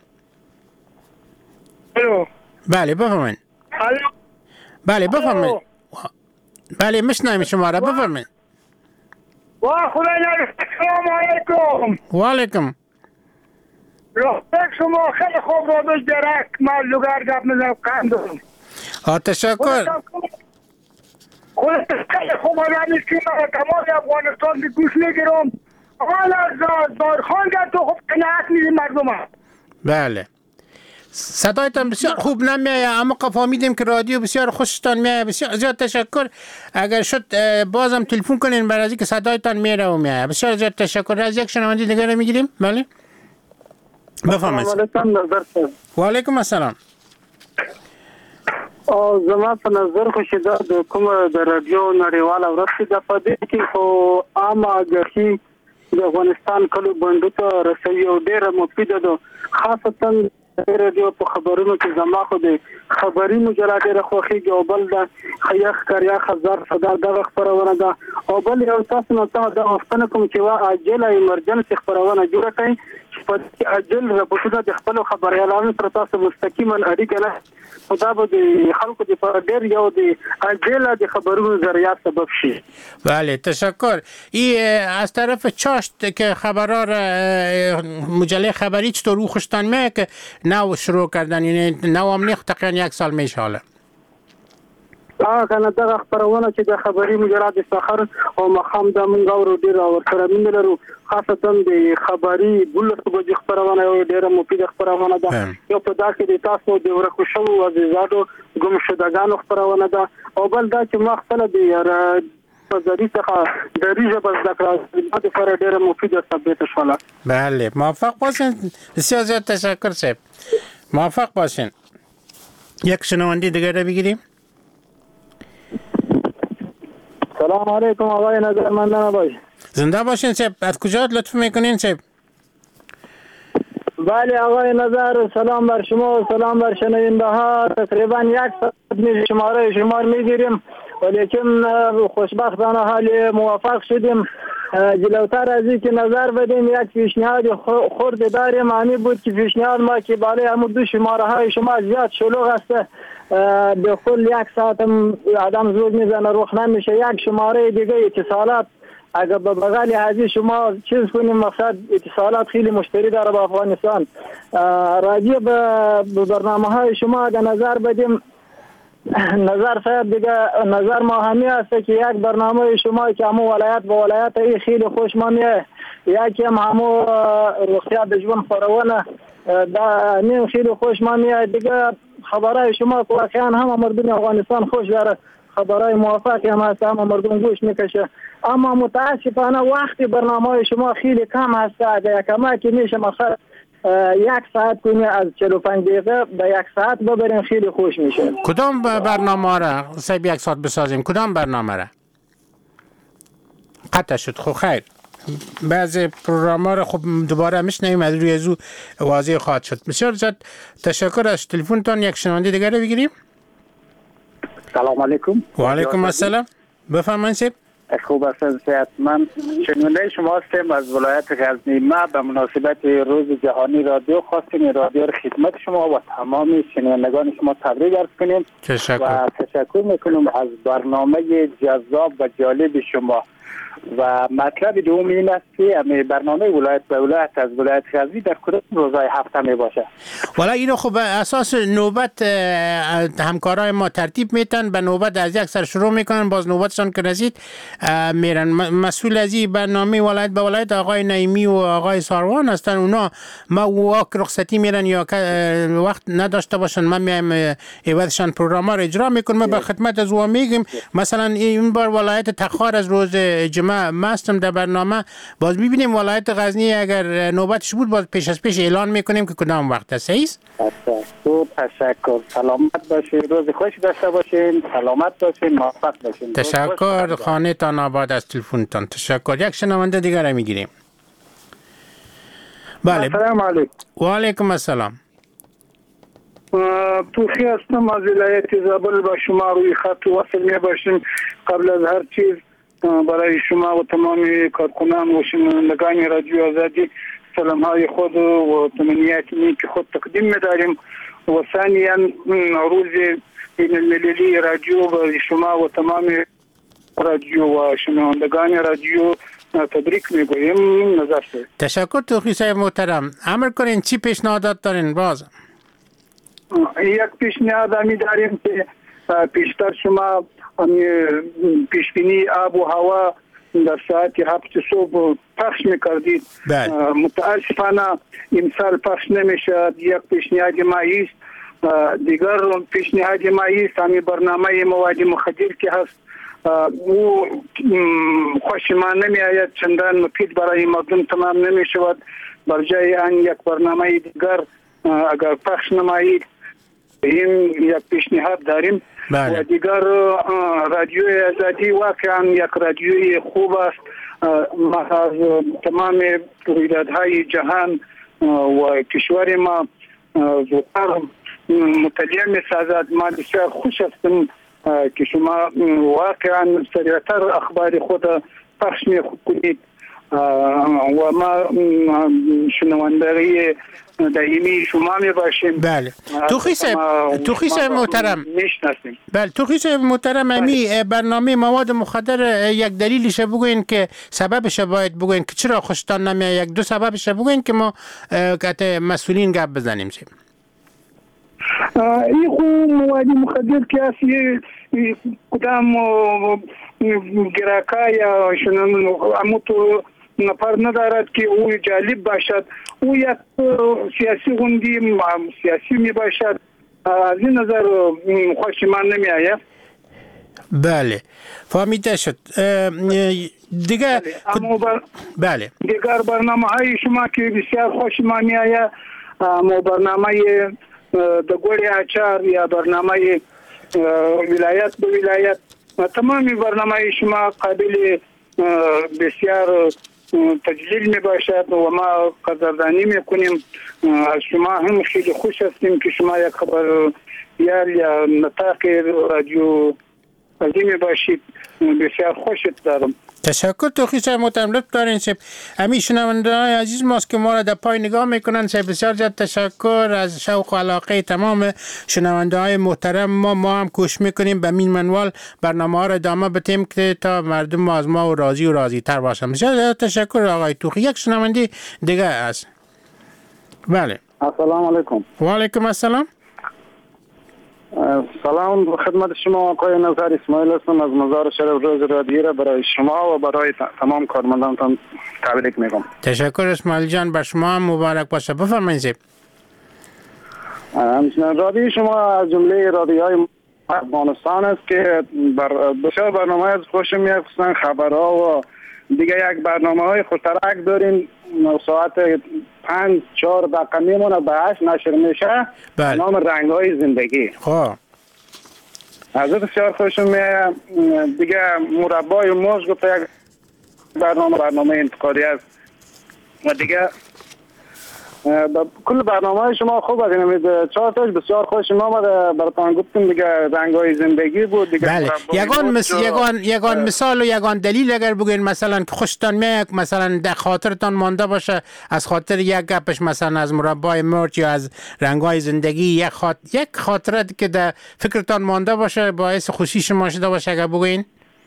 S9: الو.
S8: بله بفرمایید.
S9: الو.
S8: بله بفرمایید. بله میشنویم شما را، بفرمایید.
S9: و خدا نگهدار. السلام علیکم.
S8: و علیکم.
S9: رفت شما خیلی خوب رو بش درک من لوگر گپ میزنم کندم.
S8: ها تشکر.
S9: خودت خیلی خوب آدمی که من تمام افغانستان دی گوش میگیرم. حالا دارخان گرد تو خوب قناعت میدی مردم هم.
S8: بله. صدایتان بسیار خوب نمیاد، اما فهمیدیم که رادیو بسیار خوشتان میاد. بسیار زیاد تشکر. اگر شد بازم تلفن کنین برای اینکه صدایتان میره و میاد. بسیار زیاد تشکر. از یک شنونده دیگه رو میگیریم. بله بفرمایید. و علیکم السلام.
S9: زما په نظر خو چې د کوم د رادیو نړیواله ورځ د پدې کې خو عامه غږی د افغانستان کلو بندو ته رسوي او ډیره مفیده ده، خاصتا رادیو په خبرونو کې زما خو د خبري مجله ډیره خوښیږي او بل د خیخ کریا خزر صدر دغه خبرونه ده او بل یو تاسو نه ته د وختونه کوم چې وا عاجله ایمرجنسي خبرونه جوړه کړئ چې په عاجل رپورټونه د خپل خبريالانو سره تاسو مستقیما اړیکه نه خدا به د خلکو د پر ډیر یو د عاجله د خبرونو ذریعہ سبب شي.
S8: بله تشکر. این از طرف چاشت که خبرها مجله خبری چطور رو خوشتان میه که نو شروع کردن، یعنی نو هم نیخ تقریبا یک سال میشه حالا.
S9: آه کنه دغه خبرونه چې د خبري مجله د سحر او مخام د مونږ ورو ډیر اور سره مين لرو، خاصتا د خبري بل څه به خبرونه یو ډیره مفیده خبرونه ده. یو په داسې د تاسو د ورکو شو او د زادو ګم شدګانو خبرونه ده او بل دا چې ما خپل د پزری څخه د ریجه بس ذکر د فر ډیره مفیده ثابت شوله.
S8: بله موفق باشین. بسیار زیاد تشکر صاحب. موفق باشین. یک شنونده دیگه رو بگیریم.
S9: سلام علیکم آقای نظرمندان باش.
S8: زنده باشین صاحب. از کجا لطف میکنین صاحب؟
S12: بله آقای نظر، سلام بر شما و سلام بر شنونده ها. تقریبا یک ساعت می شماره شمار میگیریم ولیکن خوشبختانه حال موفق شدیم. جلوتر از این که نظر بدیم یک پیشنهاد خرد داریم، همی بود که پیشنهاد ما که بالای همون دو شماره های شما زیاد شلوغ است، به کل یک ساعت آدم زود میزنه روخ نمیشه. یک شماره دیگه اتصالات اگر به بغل هذه شما چیز کنیم، مقصد اتصالات خیلی مشتری داره با افغانستان. راجع به برنامه های شما اگر نظر بدیم، نظر صاحب دیگه نظر ما همی است که یک برنامه شما که همو ولایت با ولایت ای خیلی خوش ما میه، یکی هم همو رخصت دجون فرونه دا نیم خیلی خوش ما میه. دیگه خبرهای شما که واقعا هم مردم افغانستان خوش داره، خبرهای موافقی هم هست، هم مردم گوش میکشه. اما متاسفانه وقتی برنامه شما خیلی کم هست، اگر کما که میشه مقصد یک ساعت کنی از چهل و پنج دقیقه به یک ساعت ببرین خیلی خوش میشه.
S8: کدام برنامه را سه یک ساعت بسازیم؟ کدام برنامه را؟ قطع شد. خب خیر، بعضی پروگرام را خب دوباره میشنویم، از روی ازو واضح خواهد شد. بسیار زیاد تشکر. از تلفنتان یک شنونده دیگر رو بگیریم.
S13: سلام علیکم.
S8: و علیکم السلام. بفرمایید.
S13: خوب هستم، صحتمند. شنونده شما هستیم از ولایت غزنی. ما به مناسبت روز جهانی رادیو خواستیم رادیو را خدمت شما و تمام شنوندگان شما تبریک عرض کنیم.
S8: تشکر.
S13: و تشکر میکنم از برنامه جذاب و جالب شما. و مطلب دوم این است که برنامه ولایت به ولایت از ولایت غزنی در کدام روزهای هفته می باشه؟
S8: والا اینو خب اساس نوبت همکارای ما ترتیب میتن، به نوبت از یک سر شروع میکنن، باز نوبتشان که رسید میرن. مسئول از این برنامه ولایت به ولایت آقای نعیمی و آقای ساروان هستن. اونا ما واک رخصتی میرن یا وقت نداشته باشن، ما میایم ایوادشان پروگرام رو اجرا میکنیم. ما به خدمت از او میگیم مثلا این بار ولایت تخار از روز جمعه ما هستم در برنامه، باز میبینیم ولایت غزنی اگر نوبتش بود باز پیش از پیش اعلان میکنیم که کدام وقت است. ایست؟
S13: خوب، تشکر. سلامت باشین، روز خوش داشته باشین، سلامت باشین، موفق باشین.
S8: تشکر. خانه تان آباد از تلفنتان. تشکر. یک شنونده دیگر میگیریم. بله.
S14: سلام علیکم.
S8: و علیکم السلام.
S14: توخی هستم از ولایت زابل، با شما روی خط وصل می باشیم. قبل از هر چیز برای شما و تمام کارکنان و شنوندگان رادیو آزادی سلام های خود و تمنیات نیک خود تقدیم می‌داریم. و ثانیا روز بین المللی رادیو برای شما و تمام رادیو و شنوندگان رادیو تبریک میگویم. نظر شد.
S8: تشکر توخی صاحب محترم. امر کنین چی پیشنهادات دارین؟ باز
S14: یک پیشنهاد همی داریم که پیشتر شما پیشبینی آب و هوا در ساعت هفت صبح پخش میکردید. متاسفانه امسال پخش نمیشد. یک پیشنهاد ما است. دیگر پیشنهاد ما است همین برنامه مواد مخدر که هست او خوش ما نمی آید، چندان مفید برای مردم تمام نمی شود. بر جای آن یک برنامه دیگر اگر پخش نمایید این یک پیشنهاد داریم.
S8: بله.
S14: و دیگر رادیوی آزادی واقعا یک رادیوی خوب است. ما از تمام رویدادهای جهان و کشور ما زودتر مطالعه می سازد. ما بسیار خوش هستم که شما واقعا سریعتر اخبار خود پخش می کنید و ما شنوندگی دائمی شما می باشیم.
S8: بله. توخی صاحب توخی صاحب محترم
S14: میشناسیم.
S8: بله توخی صاحب محترم امی برنامه مواد مخدر یک دلیلش بگوین که سببش باید بگوین که چرا خوشتان نمیاد. یک دو سببش بگوین که ما که مسئولین گپ بزنیم.
S14: این خو مواد مخدر که اصلی کدام گراکا یا شنون اموتو نفر ندارد که او جالب باشد. او یک سیاسی غندی سیاسی می باشد. از این نظر خوش من نمی آید.
S8: بله فهمیده شد. دیگه
S14: بر...
S8: بله
S14: دیگر برنامه های شما که بسیار خوش من می آید، برنامه دگوری اچار یا برنامه ولایت به ولایت، تمامی برنامه شما قابل بسیار تجلیل می باشد و ما قدردانی می کنیم از شما. هم خیلی خوش هستیم که شما یک خبر یا نطاق رادیو عظیمی باشید. بسیار خوشت دارم.
S8: تشکر توخی صاحب محترم، لطف دارین صاحب. همین شنونده های عزیز ماست که ما را در پای نگاه میکنن صاحب. بسیار زیاد تشکر از شوق و علاقه تمام شنونده های محترم ما. ما هم کوشش میکنیم به این منوال برنامه ها را ادامه بدیم که تا مردم ما از ما و راضی و راضی تر باشن. بسیار زیاد تشکر آقای توخی. یک شنونده دیگه است. بله.
S13: السلام علیکم.
S8: و علیکم السلام.
S13: سلام خدمت شما آقای نظر اسماعیل هستم از مزار شرف روز رادیو را برای شما و برای تمام کارمندانتان تبریک میگم.
S8: تشکر اسماعیل جان، بر شما هم مبارک باشه. بفرمایید.
S13: همچنین رادیو شما از جمله رادیوهای افغانستان است که بر بسیار برنامه از خوش میاد، خصوصا خبرها و دیگه یک برنامه های خوشترک دارین. ساعت پنج چهار دقیقه میمونه به هشت نشر میشه.
S8: بله.
S13: نام رنگ های زندگی.
S8: خب
S13: از بسیار خوشم میاد. دیگه مربای موز گفته یک برنامه برنامه انتقادی است و دیگه کل برنامه های شما خوب است. یعنی چهار تاش بسیار خوش ما براتون گفتیم. دیگه رنگ های زندگی بود دیگه.
S8: بله. یگان مس... یگان یگان مثال و یگان دلیل اگر بگین مثلا که خوشتان میاد، مثلا در خاطرتان مانده باشه از خاطر یک گپش، مثلا از مربای مرچ یا از رنگ های زندگی، یک خاط... یک خاطره که در فکرتان مانده باشه باعث خوشی شما شده باشه اگر بگین.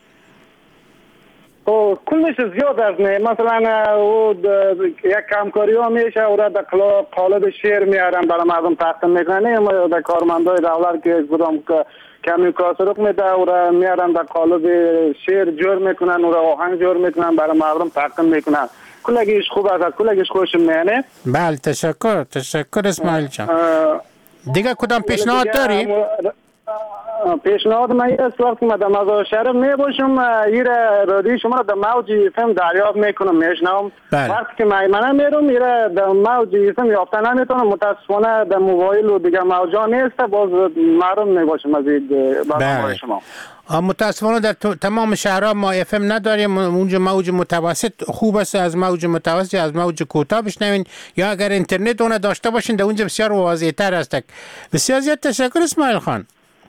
S13: او کلش زیاد است. نه مثلا او یک کمکاری ها میشه او را در قالب شعر میارن برای مردم تقدیم میکنن. ما در کارمندای دولت که کدام کمی کاسرک میده او را میارن در قالب شعر جور میکنن، او را آهنگ جور میکنن برای مردم تقدیم میکنن. کلگیش خوب است، کلگیش خوشم میاد.
S8: بله تشکر. تشکر اسماعیل جان. دیگه کدام پیشنهاد داری؟
S13: پیشنهاد من است وقتی من در مزار شرف می باشم ایره رادیو شما در موج فم دریافت میکنم میشنم. وقتی که من میرم ایره در موج فم یافته نمیتونم، متاسفانه در موبایل و دیگه موجا نیست، باز محروم میباشم از این برنامه شما.
S8: متاسفانه در تمام شهرها ما اف ام نداریم. اونجا موج متوسط خوب است، از موج متوسط از موج کوتاه بشنوین، یا اگر اینترنت اون داشته باشین در اونجا بسیار واضح تر است. بسیار زیاد تشکر اسماعیل خان.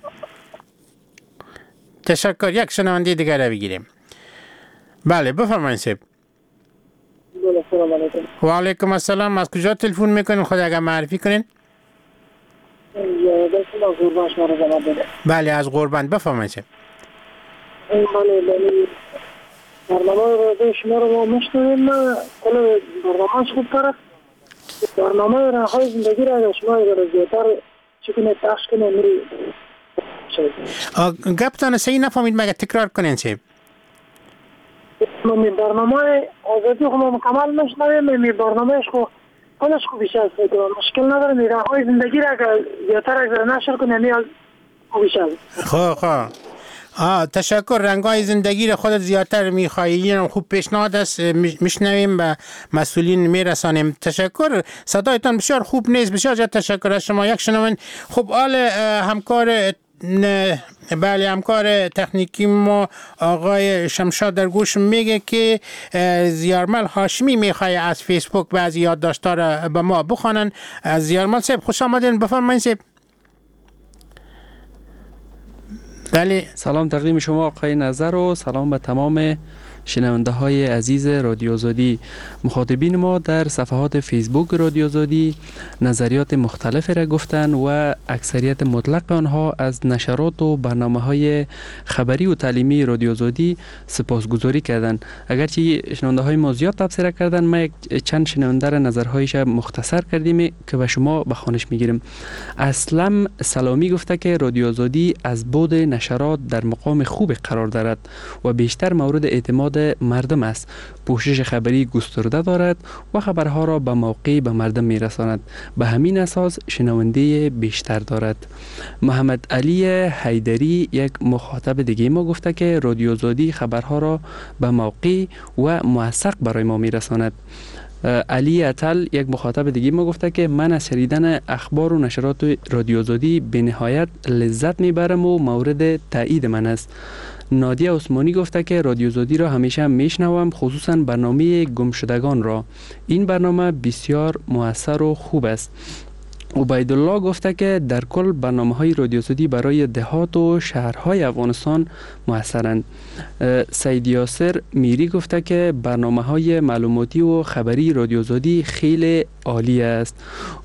S8: تشکر. یک شنونده دیگر را بگیریم. بله بفرمایید صاحب.
S15: سلام علیکم.
S8: و علیکم السلام. از کجا تلفن میکنین؟ خود اگر معرفی کنین.
S15: از قربان شما رو جناب بده.
S8: بله از قربان بفرمایید صاحب.
S15: بله بله برنامه رادیو شما رو ما میشنویم. کل برنامه‌اش خوب طرف برنامه رنگ‌های زندگی را شما اگر زیادتر چکنه پخش کنه میری.
S8: گپتان صحیح نفهمید، مگه تکرار کنین صاحب.
S15: می برنامه آزادی خو ما مکمل میشنویم. می برنامهش خو کلش خوبیش است، مشکل نداره. می رنگ‌های زندگی را اگر زیادتر اگر نشر کنه میاد خوبیش است.
S8: خب خب آه تشکر. رنگ‌های زندگی را خودت زیادتر می‌خوای، این خوب پیشنهاد است، میشنویم و مسئولین میرسانیم. تشکر. صدایتان بسیار خوب نیست. بسیار زیاد تشکر از شما. یک شنوند. خب آل همکار نه بله همکار تکنیکی ما آقای شمشاد در گوش میگه که زیارمل هاشمی میخوای از فیسبوک بعضی یادداشت‌ها را به ما بخوانن. از زیارمل صاحب خوش آمدین. بفرمایید صاحب. بله
S16: سلام تقدیم شما آقای نظر و سلام به تمام شنونده های عزیز رادیو آزادی. مخاطبین ما در صفحات فیسبوک رادیو آزادی نظریات مختلف را گفتن و اکثریت مطلق آنها از نشرات و برنامه های خبری و تعلیمی رادیو آزادی سپاسگزاری کردند. اگرچه شنونده های ما زیاد تبصره کردن، ما یک چند شنونده را نظرهایش مختصر کردیم که به شما به خوانش میگیریم. اسلم سلامی گفته که رادیو آزادی از بعد نشرات در مقام خوب قرار دارد و بیشتر مورد اعتماد مردم است. پوشش خبری گسترده دارد و خبرها را به موقع به مردم میرساند. به همین اساس شنونده بیشتر دارد. محمد علی حیدری یک مخاطب دیگه ما گفته که رادیو آزادی خبرها را به موقع و موثق برای ما میرساند. علی اتل یک مخاطب دیگه ما گفته که من از شنیدن اخبار و نشرات رادیو آزادی به نهایت لذت میبرم و مورد تایید من است. نادیه عثمانی گفته که رادیو آزادی را همیشه میشنوم، خصوصا برنامه گمشدگان را. این برنامه بسیار مؤثر و خوب است. عبیدالله گفته که در کل برنامه‌های رادیو آزادی برای دهات و شهرهای افغانستان موثرند. سید یاسر میری گفته که برنامه‌های معلوماتی و خبری رادیو آزادی خیلی عالی است.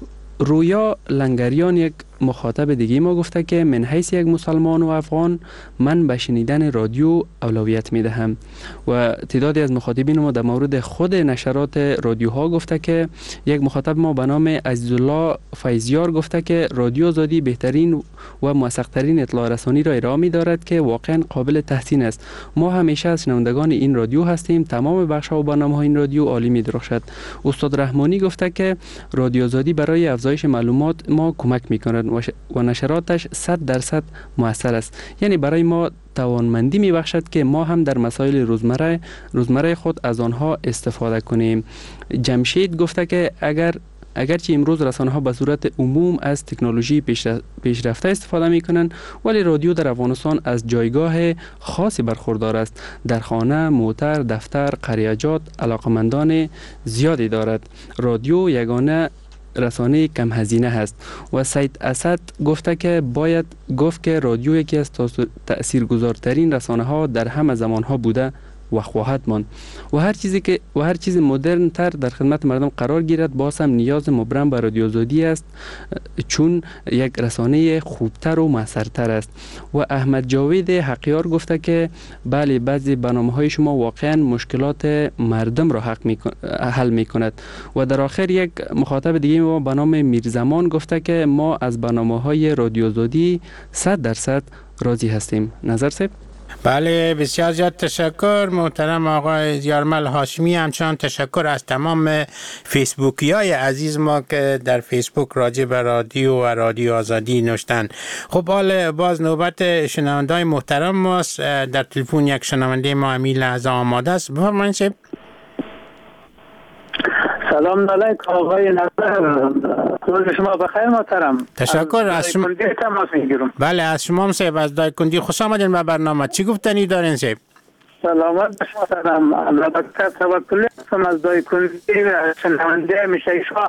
S16: رویا لنگریان یک مخاطب دیگه ما گفته که من حیث یک مسلمان و افغان من به شنیدن رادیو اولویت می دهم. و تعدادی از مخاطبین ما در مورد خود نشرات رادیوها گفته که یک مخاطب ما به نام عزیزالله فیضیار گفته که رادیو آزادی بهترین و موثق‌ترین اطلاع رسانی را ارائه می دارد که واقعا قابل تحسین است. ما همیشه از شنوندگان این رادیو هستیم. تمام بخش‌ها و برنامه‌های این رادیو عالی می درخشد. استاد رحمانی گفته که رادیو آزادی برای افزایش معلومات ما کمک می کند و نشراتش صد درصد مؤثر است. یعنی برای ما توانمندی می بخشد که ما هم در مسائل روزمره روزمره خود از آنها استفاده کنیم. جمشید گفته که اگر اگرچه امروز رسانه ها به صورت عموم از تکنولوژی پیشرفته استفاده می کنند، ولی رادیو در افغانستان از جایگاه خاصی برخوردار است. در خانه، موتر، دفتر، قریجات علاقمندان زیادی دارد. رادیو یگانه رسانه کم هزینه هست. و سید اسد گفته که باید گفت که رادیو یکی از تاثیرگذارترین رسانه ها در همه زمان ها بوده و خواهد ماند و هر چیزی که و هر چیز مدرن تر در خدمت مردم قرار گیرد باز هم نیاز مبرم به رادیو آزادی است، چون یک رسانه خوبتر و موثرتر است. و احمد جاوید حقیار گفته که بله بعضی برنامه‌های شما واقعا مشکلات مردم را حق می حل می کند. و در آخر یک مخاطب دیگه ما به نام میرزمان گفته که ما از برنامه‌های رادیو آزادی صد درصد راضی هستیم. نظر سب؟
S8: بله بسیار زیاد تشکر محترم آقای یارمل هاشمی. همچنان تشکر از تمام فیسبوکی های عزیز ما که در فیسبوک راجع به رادیو و رادیو آزادی نوشتن. خب حال باز نوبت شنونده های محترم ماست. در تلفن یک شنونده ما امیل لحظه آماده است. بفرمایید.
S12: سلام علیکم آقای نظر، روز شما بخیر محترم.
S8: تشکر از شما. بله از شما صاحب از دایکندی خوش آمدین به برنامه. چی گفتنی دارین صاحب؟
S12: سلامت باشید محترم. دکتر توکلی هستم از دایکندی، شنونده میشه شما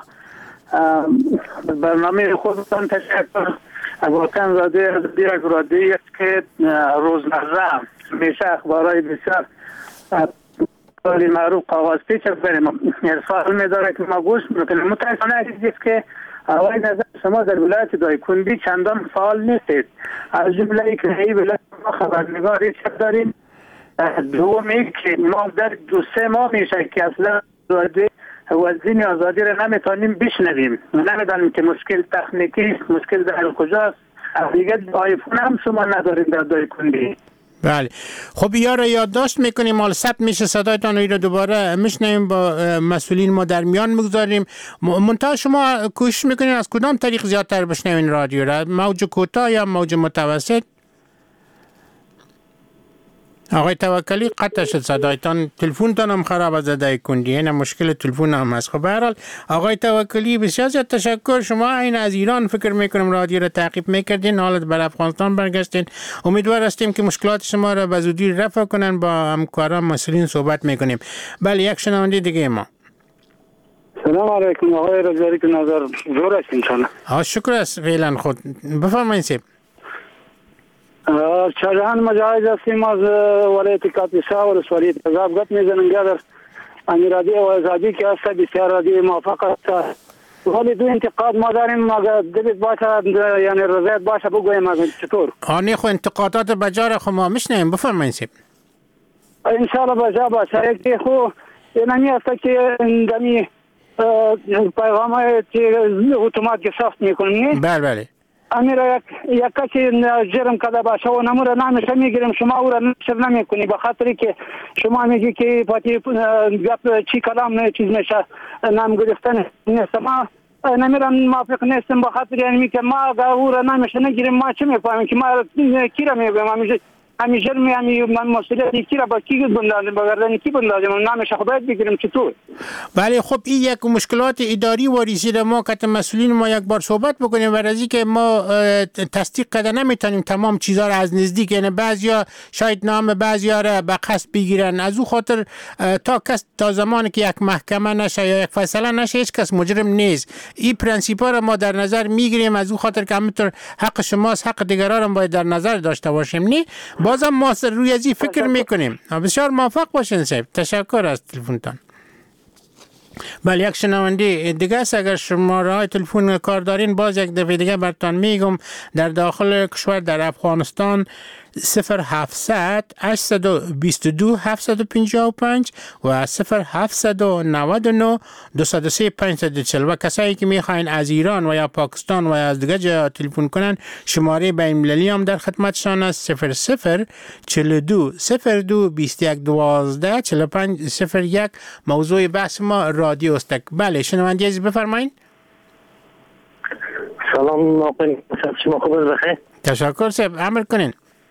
S12: برنامه خودتان تشکر. واقعا رادیو رادیو است که روزمره میشه اخبارای بسیار ولی معروف کاغذ پیچ بریم ارسال می‌داره که ما گوش میکنیم. متاسفانه است که آقای نظر شما در ولایت دایکندی چندان فعال نیستید. از جمله اینکه این ولایت ما خبرنگاری داریم. دومی که ما در دو سه ماه میشه که اصلا رادیو وزین آزادی را نمیتونیم بشنویم. نمیدانیم که مشکل تکنیکی مشکل در کجاست. دیگه آیفون هم شما نداریم در دایکندی.
S8: بله خب یا را یادداشت میکنیم، مال ثبت میشه صدایتان رو دوباره میشنیم با مسئولین ما در میان میگذاریم. منتها شما کوشش میکنین از کدام طریق زیادتر بشنوین رادیو را؟ موج کوتاه یا موج متوسط؟ آقای توکلی قطع شد صدایتان، تلفنتان هم خراب از دایکندی، این مشکل تلفن هم هست. خب به هر حال آقای توکلی بسیار زیاد تشکر. شما این از ایران فکر میکنم رادیو را تعقیب میکردین، حالت بر افغانستان برگشتین. امیدوار هستیم که مشکلات شما را به زودی رفع کنن. با همکاران مسئولین صحبت میکنیم. بله یک شنونده دیگه ما.
S13: سلام علیکم آقای رضایی که نظر زور هستین چانه.
S8: آه شکر است فعلا خود بفرمایید سیب.
S13: شاهجهان مجاهد هستیم از ولایت کاپیسا و رسوالی تذاب گت میزنن گذر امیرادی و ازادی که هسته بسیار رادی موافق است. ولی دو انتقاد ما داریم اگر دلت باشه یعنی رضایت باشه بگویم از چطور؟
S8: آنی خو انتقادات بجار خو ما میشنیم بفرمایید سیب.
S13: انشاءالله بجا باشه یکی خو اینمی هسته که دمی پیغام های اتومات که سخت میکنیم.
S8: بله بله.
S13: امیر یک کسی جرم کرده باشه و نمور نامش میگیریم شما او را نشر نمیکنی به خاطری که شما میگی که پاتی گپ چی کلام نه چیز میشه نام گرفتن نیست. ما نمیرم موافق نیستم به خاطر یعنی که ما اگر او را نامش نگیریم ما چه میفهمیم که ما کی را میگویم.
S14: همیشه یعنی من مسئولیت یکی را با کی بندازم بگردن کی بندازم نامش خودت بگیرم چطور؟
S8: بله خب این یک مشکلات اداری و رسیده ما که مسئولین ما یک بار صحبت بکنیم و از اینکه ما تصدیق کرده نمیتونیم تمام چیزا را از نزدیک، یعنی بعضیا شاید نام بعضیا را به قصد بگیرن، از او خاطر تا کس تا زمانی که یک محکمه نشه یا یک فیصله نشه هیچ کس مجرم نیست. این پرنسیپا را ما در نظر میگیریم، از او خاطر که همینطور حق شماست حق دیگران هم باید در نظر داشته باشیم. نه بازم ما روی ازی فکر میکنیم. بسیار موفق باشین صاحب، تشکر از تلفنتان. بله یک شنونده دیگه است، اگر شما راه تلفن کار دارین باز یک دفعه دیگه براتون میگم در داخل کشور در افغانستان صفر هفتصد هشتصد و بیست و دو هفتصد و پنجاه و پنج و صفر هفتصد و نود و نه دویست و سه پانصد و چهل و کسایی که میخواین از ایران و یا پاکستان و یا از دیگه جا تلفن کنن شماره بین المللی هم در خدمتشان است صفر صفر چهل و دو صفر دو بیست و یک دوازده چهل و پنج صفر یک. موضوع بحث ما رادیو است. بله شنونده عزیز بفرمایید.
S9: سلام آقای شما خوب بخیر؟
S8: تشکر صاحب، امر کنین.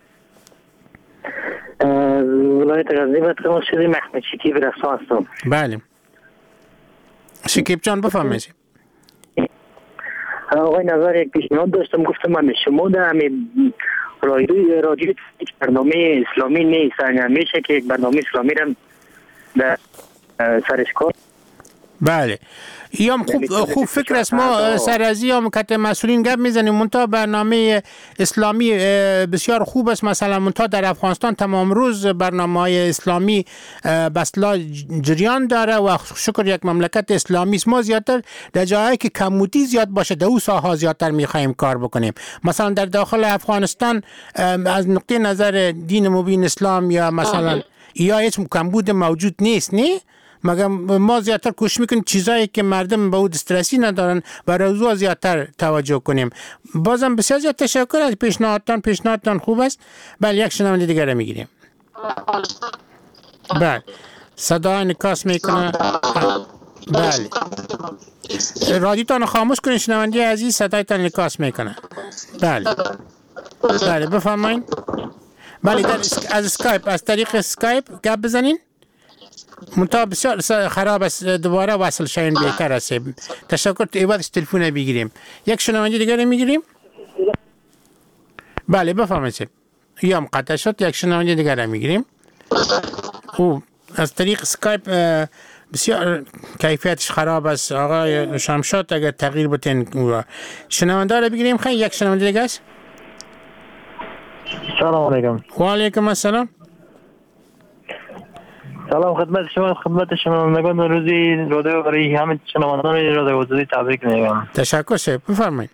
S9: ولایت غزنی باید که مرشد محمد شکیب رسا هستم.
S8: بله شکیب جان بفرمایید.
S9: آقای نظر یک پیشنهاد داشتم، گفتم من شما در همین رادیو رادیو برنامه اسلامی نیست، میشه که یک برنامه اسلامی را در سرش کار.
S8: بله ایام خوب خوب فکر است. ما سر از ایام که مسئولین گپ میزنیم منتها برنامه اسلامی بسیار خوب است. مثلا منتها در افغانستان تمام روز برنامه‌های اسلامی بسلا جریان داره و شکر یک مملکت اسلامی است. ما زیادتر در جایی که کمبودی زیاد باشه در اون ساحه زیادتر میخوایم کار بکنیم. مثلا در داخل افغانستان از نقطه نظر دین مبین اسلام یا مثلا یا هیچ کمبود موجود نیست، نه مگر ما زیادتر کوشش میکنیم چیزایی که مردم به اون دسترسی ندارن و روزو زیادتر توجه کنیم. بازم بسیار زیاد تشکر از پیشنهادتان، پیشنهادتان خوب است. بله یک شنونده دیگر رو میگیریم. بله صدا انعکاس میکنه. بله رادیوتان خاموش کنید شنونده عزیز، صدایتان انعکاس میکنه. بله بله بفرمایید. بله در از اسکایپ از طریق اسکایپ گپ بزنین. منتها بسیار خراب است، دوباره وصل شاین بهتر است. تشکر. تو ایوادش تلفن بگیریم. یک شنونده دیگر میگیریم. بله بفرمایید. یا مقطع شد. یک شنونده دیگر میگیریم. او از طریق اسکایپ بسیار کیفیتش خراب است. آقای شمشاد اگر تغییر بتین شنونده رو بگیریم. خیلی یک شنونده دیگر است.
S9: سلام علیکم.
S8: و علیکم السلام.
S9: سلام خدمت شما، خدمت شما نگان روزی رادیو برای همه شنوندگان رادیو آزادی تبریک میگم.
S8: تشکر شد. بفرمایید.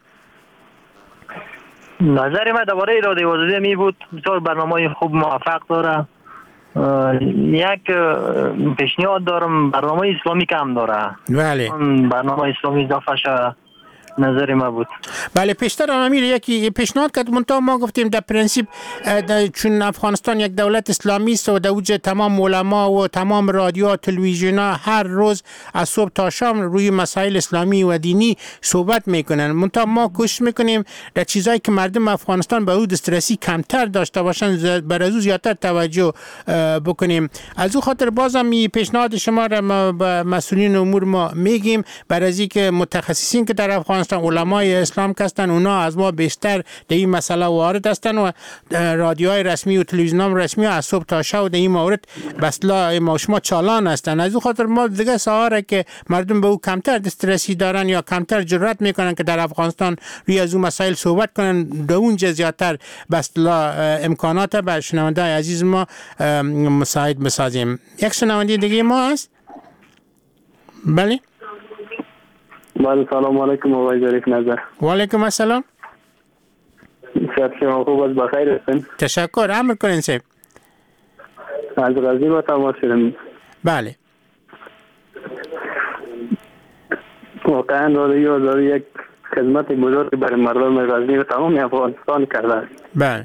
S9: نظر من درباره رادیو آزادی می بود بسیار برنامه خوب موفق داره. یک پیشنهاد دارم، برنامه اسلامی کم داره.
S8: بله
S9: برنامه اسلامی اضافه شده نظر ما بود.
S8: بله پیشتر امیر یکی پیشنهاد کرد منتها ما گفتیم در پرنسیپ چون افغانستان یک دولت اسلامی است و در اوج تمام علما و تمام رادیو و تلویزیون ها هر روز از صبح تا شام روی مسائل اسلامی و دینی صحبت میکنن. منتها ما کوشش میکنیم در چیزایی که مردم افغانستان به او دسترسی کمتر داشته باشن بر از او زیادتر توجه بکنیم. از او خاطر بازم می پیشنهاد شما را ما به مسئولین امور ما میگیم بر از اینکه متخصصین که در افغانستان علمای اسلام هستند اونا از ما بیشتر در این مسئله وارد هستند و رادیوهای رسمی و تلویزیون رسمی از صبح تا شب در این مورد بسلا ما شما چالان هستند. از اون خاطر ما دیگه سواره که مردم به او کمتر دسترسی دارن یا کمتر جرأت میکنن که در افغانستان روی از اون مسائل صحبت کنن، در اونجا زیادتر بسلا امکانات به شنونده عزیز ما مساعد بسازیم. یک شنونده دیگه ما هست. بله
S9: بله سلام علیکم آقای ظریف نظر.
S8: و علیکم السلام.
S9: شب شما خوب است، بخیر هستین؟
S8: تشکر. امر کنین صاحب.
S9: از غزنی با تماس شدم.
S8: بله
S9: واقعا رادیو آزادی یک خدمت بزرگ برای مردم غزنی و تمام افغانستان کرده است.
S8: بله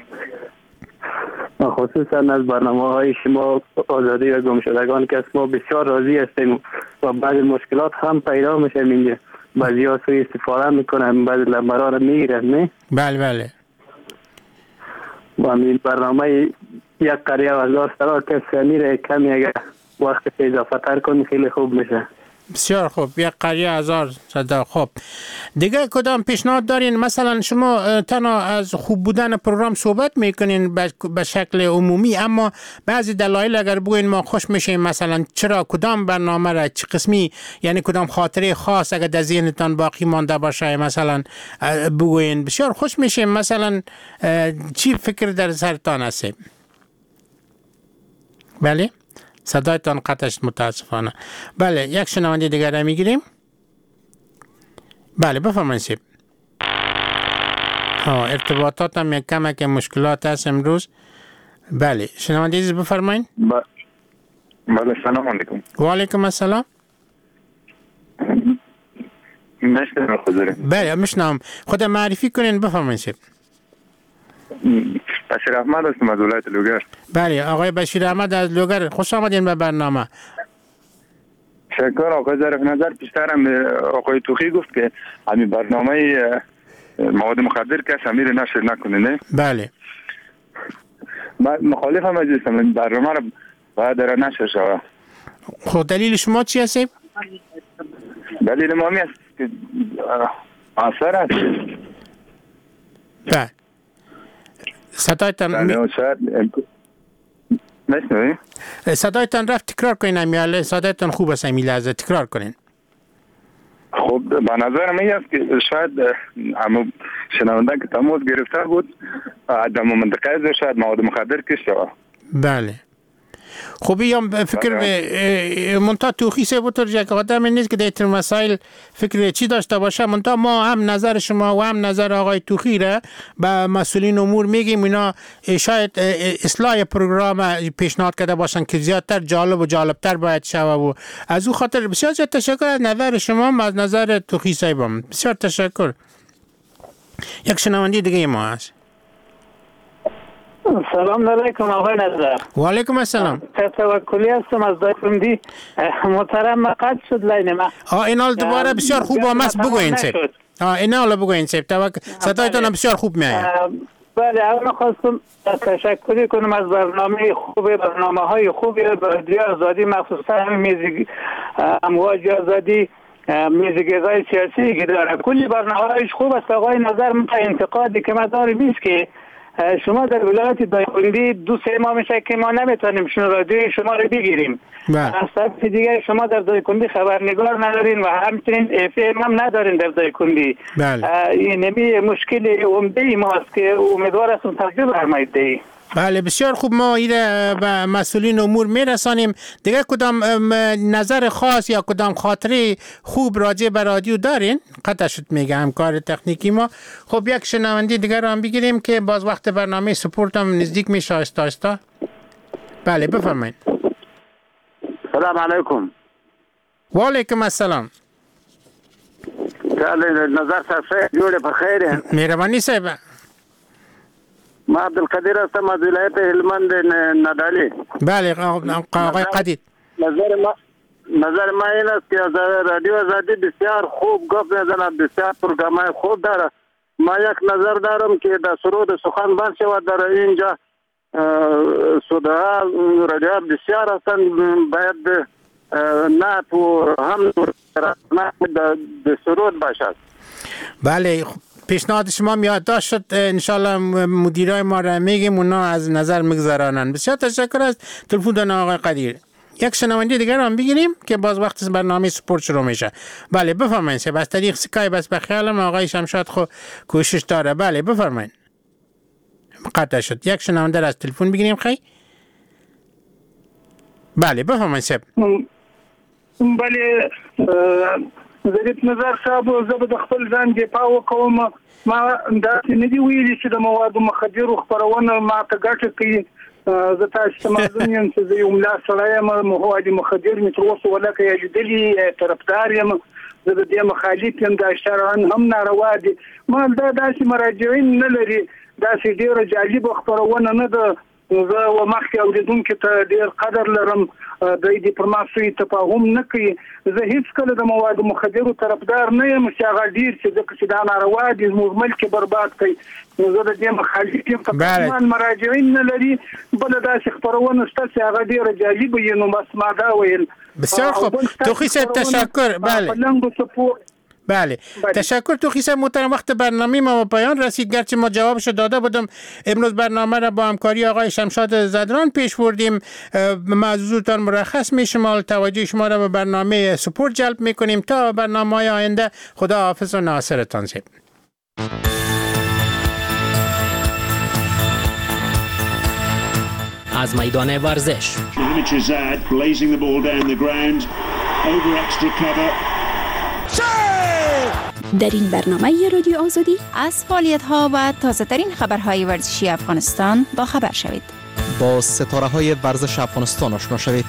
S9: خصوصا از برنامه های شما آزادی و گمشدگان که ما بسیار راضی هستیم و بعضی مشکلات هم پیدا میشه اینجا. بعضی ها سوی استفاده میکنن، بعضی لمبرها رو میگیرن. نه
S8: بله بله
S9: با این برنامه یک قریه و هزار سرا کسی میره کمی اگر وقت اضافه تر کنی خیلی خوب میشه.
S8: بسیار خوب. یک قریه هزار صدا. خوب دیگه کدام پیشنهاد دارین؟ مثلا شما تنها از خوب بودن پروگرام صحبت میکنین به شکل عمومی، اما بعضی دلایل اگر بگوین ما خوش میشیم، مثلا چرا کدام برنامه را چه قسمی، یعنی کدام خاطره خاص اگر در ذهنتان باقی مانده باشه مثلا بگوین بسیار خوش میشیم. مثلا چی فکر در سرتان هست؟ بله صدایتان قطعش متاسفانه. بله یک شنونده دیگر را میگیریم. بله بفرمایید. ها ارتباطات هم یک کم که مشکلات هست امروز. بله شنونده دیگر بفرمایید.
S17: بله سلام علیکم.
S8: و علیکم السلام.
S17: نشنم خودم.
S8: بله میشنم. خود معرفی کنین بفرمایید.
S17: بشیر احمد هستم از ولایت لوگر.
S8: بله آقای بشیر احمد از لوگر، خوش آمدین به برنامه.
S17: شکر آقای ظرف نظر. پیشترم آقای توخی گفت که همین برنامه مواد مخدر کس امیر نشر نکنه نه؟
S8: بله.
S17: من مخالف هم هستم این برنامه را باید در نشر شود.
S8: خب دلیل شما چی هست؟
S17: دلیل ما می است که اثر است.
S8: بله. صدایتان می...
S17: نشنوی؟
S8: صدایتان رفت تکرار کنین امیاله. صدایتان خوب است امی لحظه تکرار کنین.
S17: خب به نظر من است که شاید همه شنونده که تماس گرفته بود در منطقه از شاید مواد مخدر کشت شود.
S8: بله. خوبی هم فکر منطقه توخی سه بطور جا آدم نیست که دیتر مسائل فکر چی داشته باشه، منطقه ما هم نظر شما و هم نظر آقای توخی را به مسئولین امور میگیم اینا شاید اصلاح پروگرام پیشنهاد کرده باشن که زیادتر جالب و جالبتر باید شود و از او خاطر بسیار زیاد تشکر از نظر شما، از نظر توخی صاحبم بسیار تشکر. یک شنونده دیگه ما هست.
S12: سلام علیکم آقای نظر.
S8: و علیکم السلام.
S12: توکلی هستم از دایکندی. محترم مقد شد لین ما.
S8: آه اینال دوباره بسیار خوب آمد بگوین سب. آه اینال بگوین سب. توک صدایتان بسیار خوب میآید.
S12: بله اول خواستم تشکر کنم از برنامه خوب، برنامه های خوبی رادیو آزادی مخصوصا میزی امواج آزادی میزی گزای سیاسی که داره کلی برنامه هایش خوب است. آقای نظر من انتقادی که من دارم نیست که شما در ولایت دایکندی دو سه ماه میشه که ما نمیتونیم شما رادیو شما رو بگیریم. از طرف دیگه شما در دایکندی خبرنگار ندارین و همچنین اف ام هم ندارین در دایکندی. این نمی مشکل عمده ماست که امیدوار هستم توجه فرمایید.
S8: بله بسیار خوب، ما ایره به مسئولین امور میرسانیم. دیگه کدام نظر خاص یا کدام خاطره خوب راجع به رادیو دارین؟ قطع شد میگه همکار تکنیکی ما. خب یک شنونده دیگر رو هم بگیریم که باز وقت برنامه سپورت هم نزدیک میشه آستا آستا. بله بفرمایید.
S9: سلام علیکم.
S8: و علیکم السلام.
S9: نظر صاحب جوړه په خیر.
S8: مهرباني صاحب.
S9: ما عبدالقدیر هستم از ولایت هلمند ندالی.
S8: بله آقای قدیر.
S9: نظر ما نظر ما این است که رادیو آزادی بسیار خوب گفت میزند، بسیار پروگرام‌های خوب داره. ما یک نظر دارم که در سرود سخن بند شود در اینجا سودها رادیو بسیار هستند، باید نعت و هم در سرود باشد.
S8: بله پیشنهاد شما میاد داشت شد، انشالله مدیرای ما را میگیم اونا از نظر میگذرانن. بسیار تشکر از تلفن دادن آقای قدیر. یک شنونده دیگر هم بگیریم که باز وقت برنامه سپورت شروع میشه. بله بفرمایید. بس طریق سکای بس بخیالم آقای شمشاد خو کوشش داره. بله بفرمایید. قطع شد. یک شنونده از تلفن بگیریم خیلی. بله بفرمایید صاحب.
S14: بله ظریف نظر صاحب زه به د خپل ځان دفاع وکوم. ما داسې نه دي ویلي چې د موادو مخدرو خپرونه ما ته ګټه کوي. زه تاسو ته معلوم یم چې زه یو ملا سړی یم، مواد مخدر مې تر اوسه ولکه یا لیدلي طرفدار یم، زه د دې مخالف یم. دا شرعاً هم ناروا دي. ما دا داسې مراجعین نه لري، داسې ډېره جالبه خپرونه نه ده زه و مخکې اوریدونکو ته ډیر قدر لرم، د دې پر ما سوی تفاهم نه کوي. زه هیڅ کله د مواد مخدرو طرفدار نه یم چې هغه ډیر چې د دا ناروا دي زموږ ملک برباد کوي. زه د دې مخالف یم، فقط مراجعین نه لري بل داسې خبرونه شته چې هغه ډیر جالب وي. نو بس ما دا ویل.
S8: بسیار خوب. توخی صاحب تشکر. بله بله تشکر توخی صاحب محترم. وقت برنامه ما به پایان رسید، گرچه ما جوابش داده بودم. امروز برنامه را با همکاری آقای شمشاد زدران پیش بردیم. ما از حضورتان مرخص می شمال توجه شما را به برنامه سپورت جلب می کنیم. تا برنامه های آینده خدا حافظ و ناصرتان زیب.
S2: از میدان ورزش
S5: در این برنامه رادیو آزادی
S18: از فعالیت‌ها و تازه‌ترین خبرهای ورزشی افغانستان با خبر شوید.
S19: با ستاره‌های ورزش افغانستان آشنا شوید.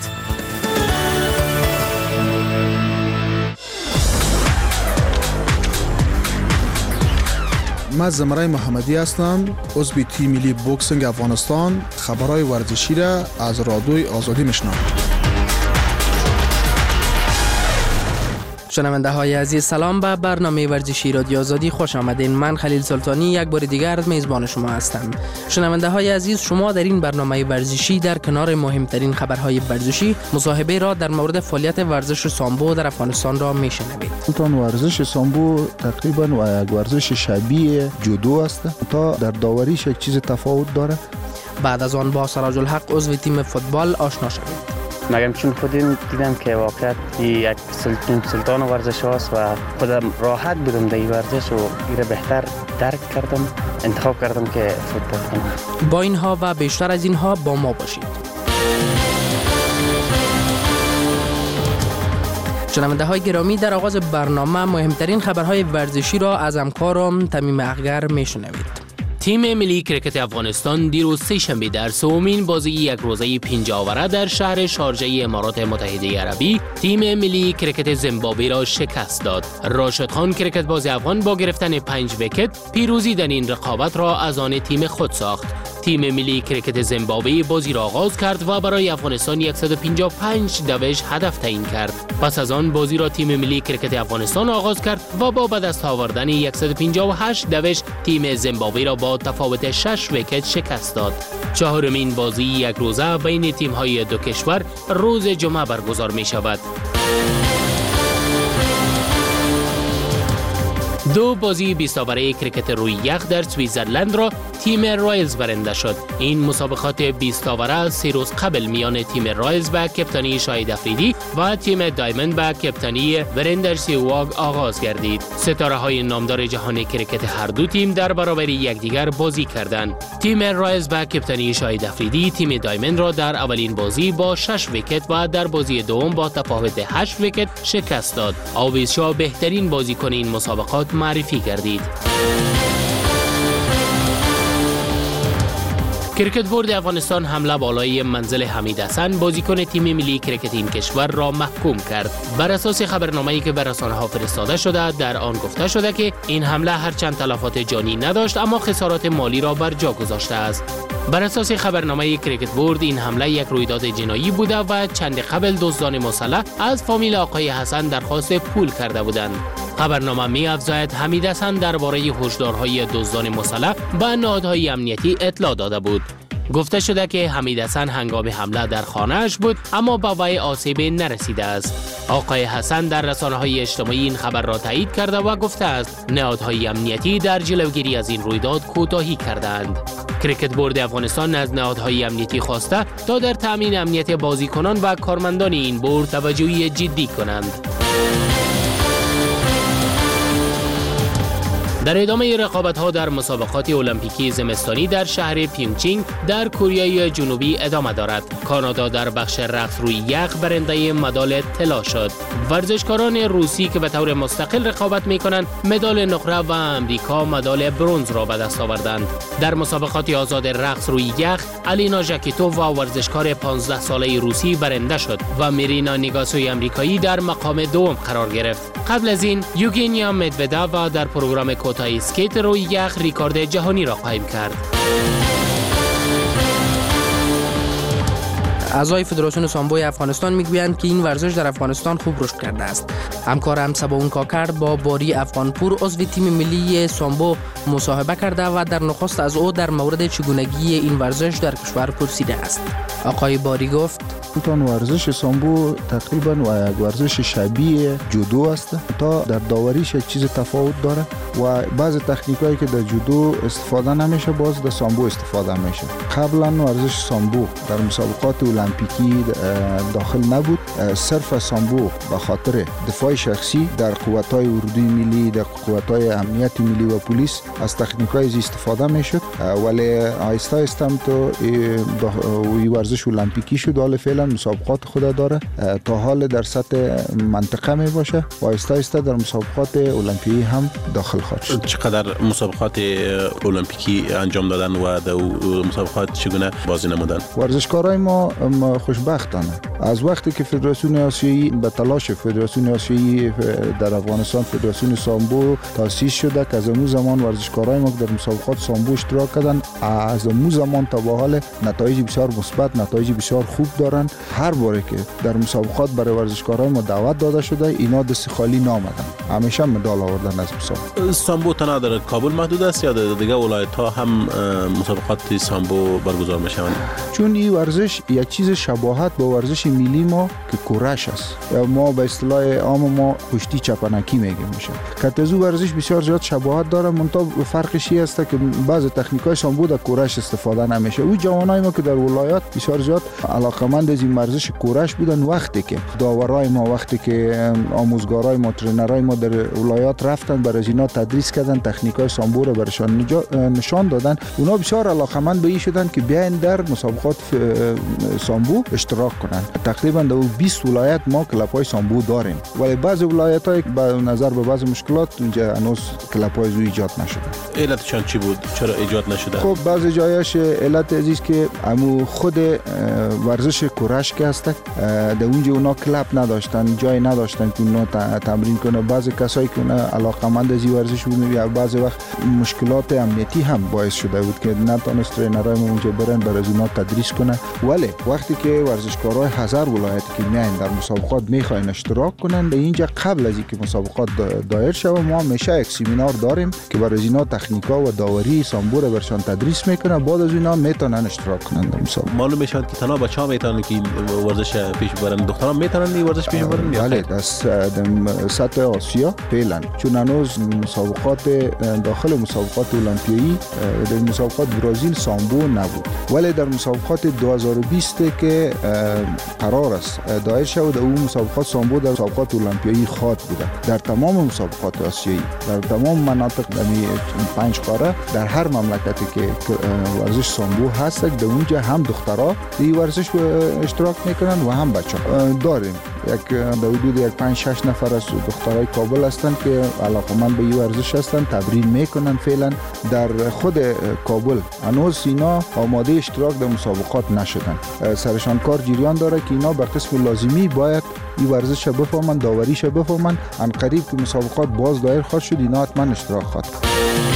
S20: من زمرای محمدی هستم، عضو تیم ملی بوکسینگ افغانستان. خبرهای ورزشی را از رادیوی آزادی میشنوم.
S2: شنونده های عزیز سلام، به برنامه ورزشی رادیو آزادی خوش آمدین. من خلیل سلطانی یک بار دیگر میزبان شما هستم. شنونده های عزیز، شما در این برنامه ورزشی در کنار مهمترین خبرهای ورزشی مصاحبه را در مورد فعالیت ورزش سامبو در افغانستان را میشنوید.
S20: تون ورزش سامبو تقریبا یک ورزش شبیه جودو است، تا در داوریش یک چیز تفاوت داره.
S2: بعد از آن با سراج الحق عضو تیم فوتبال آشنا شوید.
S21: مگم چون خودم دیدم که واقعا یک سلطان ورزش هاست و خودم راحت بودم در این ورزش و ایره بهتر درک کردم، انتخاب کردم که فوتبال کنم.
S2: با اینها و بیشتر از اینها با ما باشید. شنونده های گرامی، در آغاز برنامه مهمترین خبرهای ورزشی را از همکارم تمیم اخگر میشنوید. تیم ملی کرکت افغانستان دیروز سه شنبه در سومین بازی یک روزه پنج آوره در شهر شارجه امارات متحده عربی تیم ملی کرکت زیمبابوه را شکست داد. راشد خان کرکت باز افغان با گرفتن پنج ویکت پیروزی در این رقابت را از آن تیم خود ساخت. تیم ملی کرکت زیمبابوه بازی را آغاز کرد و برای افغانستان صد و پنجاه و پنج دوش هدف تعیین کرد. پس از آن بازی را تیم ملی کرکت افغانستان آغاز کرد و با به دست آوردن صد و پنجاه و هشت دوش تیم زیمبابوه را با تفاوت شش ویکت شکست داد. چهارمین بازی یک روزه بین تیم‌های دو کشور روز جمعه برگزار می شود. دو بازی بیست آوره کرکت روی یخ در سوئیزرلند را تیم رایلز برنده شد. این مسابقات بیست آوره سه روز قبل میان تیم رایلز به کپتانی شاهید افریدی و تیم دایموند به کپتانی ورندر سیواگ آغاز گردید. ستاره های نامدار جهان کرکت هر دو تیم در برابر یکدیگر بازی کردند. تیم رایلز به کپتانی شاهید افریدی تیم دایموند را در اولین بازی با شش ویکت و در بازی دوم با تفاوت هشت ویکت شکست داد. آویز شاه بهترین بازیکن این مسابقات معرفی گردید. کرکت بورد افغانستان حمله بالای منزل حمید حسن بازیکن تیم ملی کرکت این کشور را محکوم کرد. بر اساس خبرنامه‌ای که به رسانه‌ها فرستاده شده، در آن گفته شده که این حمله هرچند تلفات جانی نداشت اما خسارات مالی را بر جا گذاشته است. بر اساس خبرنامه کرکت بورد این حمله یک رویداد جنایی بوده و چند قبل دزدان مسلح از فامیل آقای حسن درخواست پول کرده بودند. خبرنامه می افزاید حمید حسن درباره هشدارهای دزدان مسلح به نهادهای امنیتی اطلاع داده بود. گفته شده که حمید حسن هنگام حمله در خانه‌اش بود اما به وی آسیبی نرسیده است. آقای حسن در رسانه‌های اجتماعی این خبر را تایید کرده و گفته است نهادهای امنیتی در جلوگیری از این رویداد کوتاهی کردند. کرکت بورد افغانستان از نهادهای امنیتی خواسته تا در تامین امنیت بازیکنان و کارمندان این بورد توجهی جدی کنند. در ادامه رقابت‌ها در مسابقات المپیکی زمستانی در شهر پیونگچینگ در کره جنوبی ادامه دارد. کانادا در بخش رقص روی یخ برنده مدال طلا شد. ورزشکاران روسی که به طور مستقل رقابت می‌کنند مدال نقره و امریکا مدال برنز را به دست آوردند. در مسابقات آزاد رقص روی یخ الینا ژاکیتووا و ورزشکار پانزده ساله روسی برنده شد و میرینا نیگاسوی امریکایی در مقام دوم قرار گرفت. قبل از این یوگینیا مدودووا در پروگرام کوتاه اسکیت روی یخ ریکورد جهانی را قائم کرد.
S1: اعضای فدراسیون سامبوی افغانستان میگویند که این ورزش در افغانستان خوب رشد کرده است. همکارم سباون کاکر با باری افغانپور عضو تیم ملی سامبو مصاحبه کرده و در نخست از او در مورد چگونگی این ورزش در کشور پرسیده است. آقای باری گفت
S20: تان ورزش سامبو تقریبا و یک ورزش شبیه جودو است، تا در داوریش یک چیز تفاوت داره و بعض تکنیکایی که در جودو استفاده نمیشه باز در سامبو استفاده میشه. قبلا ورزش سامبو در مسابقات المپیکی داخل نبود. صرف سامبو به خاطر دفاع شخصی در قوت‌های اردوی ملی، در قوت‌های امنیت ملی و پلیس از تکنیکای زی استفاده میشد، ولی آهسته آهسته تو این ورزش المپیکی شد. حالا فعلا مسابقات خود داره، تا حال در سطح منطقه می باشه و آهسته آهسته در مسابقات المپیایی هم داخل خواهد شد.
S22: چقدر مسابقات المپیکی انجام دادن و در مسابقات چگونه بازی نمودن؟
S20: ورزشکارای ما خوشبختانه از وقتی که فدراسیون آسیایی به تلاش فدراسیون آسیایی در افغانستان فدراسیون سامبو تأسیس شده که از اون زمان ورزشکارای ما در مسابقات سامبو اشتراک کردن، از اون زمان تا به حال نتایج بسیار مثبت، نتایج بسیار خوب دارن. هر باره که در مسابقات برای ورزشکارای ما دعوت داده شده اینا دست خالی نامدن، همیشه مدال آوردن از مسابقات.
S22: سامبو تنها در کابل محدود است یا در دیگه ولایت ها هم مسابقات سامبو برگزار میشوند؟
S20: چون این ورزش یک چیز شباهت با ورزش ملی ما که کورش است، یا ما به اصطلاح عام ما کشتی چپنکی میگیم میشه. کاتزو ورزش بسیار زیاد شباهت داره، منتها فرقش این است که بعضی تکنیکای سامبو در کورش استفاده نمیشه. او جوانای ما که در ولایت بسیار زیاد علاقمند از این ورزش کورش بودن، وقتی که داورای ما، وقتی که آموزگارای ما، ترینرای ما در ولایات رفتن برای اینا تدریس کردن، تکنیکای سامبو رو برشان نشان دادن، اونا بسیار علاقمند به این شدن که بیاین در مسابقات سامبو اشتراک کنن. تقریبا در بیست ولایت ما کلب‌های سامبو داریم، ولی بعضی ولایت‌ها به نظر به بعضی مشکلات اونجا هنوز کلب‌های زو ایجاد نشده.
S22: علتشان چی بود؟ چرا ایجاد نشده؟
S20: خب بعضی جایاش علت عزیز که همو خود ورزش کورش که هست در اونجا اونا کلب نداشتن، جای نداشتن که اونا تمرین کنه. بعضی کسایی که اونا علاقمند از این ورزش بودن یا بعضی وقت مشکلات امنیتی هم باعث شده بود که نتونست ترینرای ما اونجا برن برای اونا تدریس کنه. ولی وقتی که ورزشکارای هزار ولایتی که میاین در مسابقات میخواین اشتراک کنن، به اینجا قبل از اینکه مسابقات دایر شوه ما همیشه یک سمینار داریم که برای اینا تکنیکا و داوری سامبو رو برشان تدریس میکنه، بعد از اینا میتونن اشتراک کنن در مسابقات.
S22: معلوم میشه که تنها بچه‌ها میتونن که ورزش پیش ببرن، دختران میتونن این ورزش پیش ببرن؟
S20: بله، در سطح آسیا فعلا، چون هنوز مسابقات داخل مسابقات المپیایی در مسابقات برزیل سامبو نبود، ولی در مسابقات دو هزار و بیست که قرار است دایر شود اون مسابقات سامبو در مسابقات المپیایی خواهد بوده. در تمام مسابقات آسیایی، در تمام مناطق دمی پنج قاره، در هر مملکتی که ورزش سامبو هست در اونجا هم دخترها این ورزش اشتراک میکنن و هم بچه‌ها. داریم یک در حدود یک پنج شش نفر از دخترای کابل هستند که علاقمند به این ورزش هستند، تمرین میکنن. فعلا در خود کابل هنوز اینا آماده اشتراک در مسابقات نشدن، سرشان کار جریان داره که اینا به قسم لازمی باید این ورزش بفهمن، داوریش بفهمن. ان قریب که مسابقات باز دایر خواهد شد اینا حتما اشتراک خواهد کرد.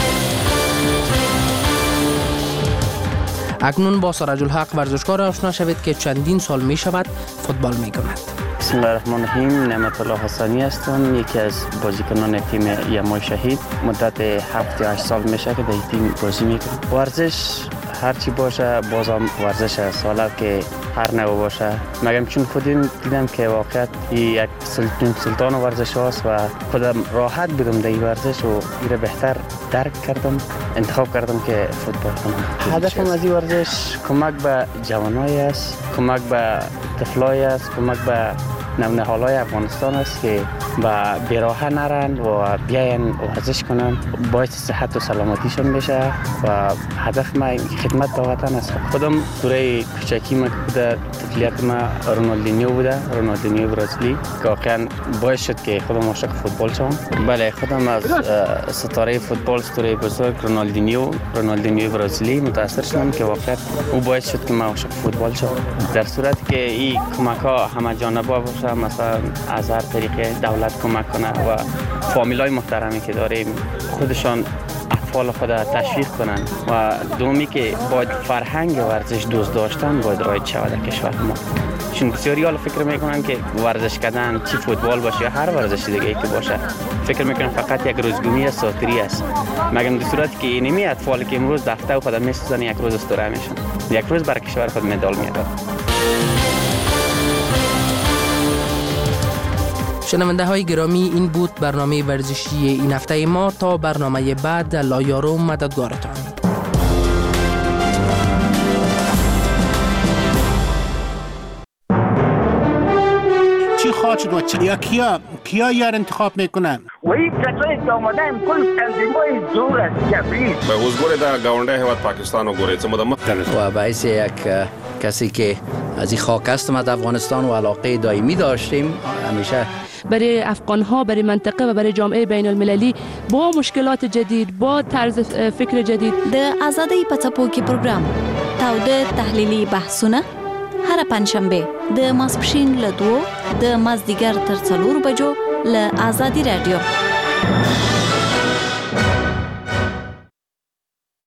S1: اکنون با سراج الحق ورزشکار آشنا شوید که چندین سال می شود فوتبال می کند.
S21: بسم الله الرحمن الرحیم. نعمت الله حسانی هستم، یکی از بازیکنان تیم یمای شهید. مدت هفت یا هشت سال میشه که در این تیم بازی میکنم. ورزش هرچی باشه بازم ورزش است، حالا که هر نوع باشه. مگم چون خودم دیدم که واقعا یک سلطان سلطان ورزش هاست و خودم راحت بودم در این ورزش و ایره بهتر درک کردم، انتخاب کردم که فوتبال کنم. هدفم از این ورزش کمک به جوانای است، کمک به طفلای است، کمک به نونهالای افغانستان است که با بیراه نرن و بیاین ورزش کنن، باعث صحت و سلامتیشون میشه و هدف ما خدمت به وطن است. خودم دوره کوچکی ما بوده، طفولیت ما رونالدینیو بوده، رونالدینیو برزیلی که واقعا باعث شد که خودم عاشق فوتبال شدم. بله، خودم از ستاره فوتبال، ستاره بزرگ رونالدینیو رونالدینیو برزیلی متاثر شدم که واقعا او باعث شد که من عاشق فوتبال شدم. در صورتی که این کمک ها همه جانبه باشه باشه مثلا از هر طریقه دولت کمک کنه و فامیلای محترمی که داریم خودشان اطفال خود تشویق کنن و دومی که باید فرهنگ ورزش دوست داشتن باید رایج شود در کشور ما. چون بسیاری حالا فکر میکنن که ورزش کردن چی فوتبال باشه یا هر ورزش دیگه ای که باشه فکر میکنن فقط یک روزگمی ساتری است، مگر در صورتی که اینمی اطفالی که امروز دفتر و خود میسوزن یک روز استوره میشن، یک روز برای کشور خود مدال میارن.
S1: شنونده های گرامی، این بود برنامه ورزشی این هفته ما. تا برنامه بعد، لایارو مددگارتان.
S8: چی خواهد شد و چی؟ یا کیا کیا یار انتخاب میکنن؟
S6: و این کسایی که آمده هم کل تنظیمای زور است جبری
S7: به حضور در گاونده هیواد پاکستان و گوریت مدام
S23: و باعث یک کسی که از این خاک است ما در افغانستان و علاقه دائمی داشتیم همیشه
S24: برای افغان ها، برای منطقه و برای جامعه بین المللی با مشکلات جدید، با طرز فکر جدید.
S25: د آزادۍ په څپو کې پروګرام تاوده تحلیلي بحثونه هر پنځشنبه د ماسپښین له دوو د مازدیګر تر څلورو بجو له آزادي رادیو.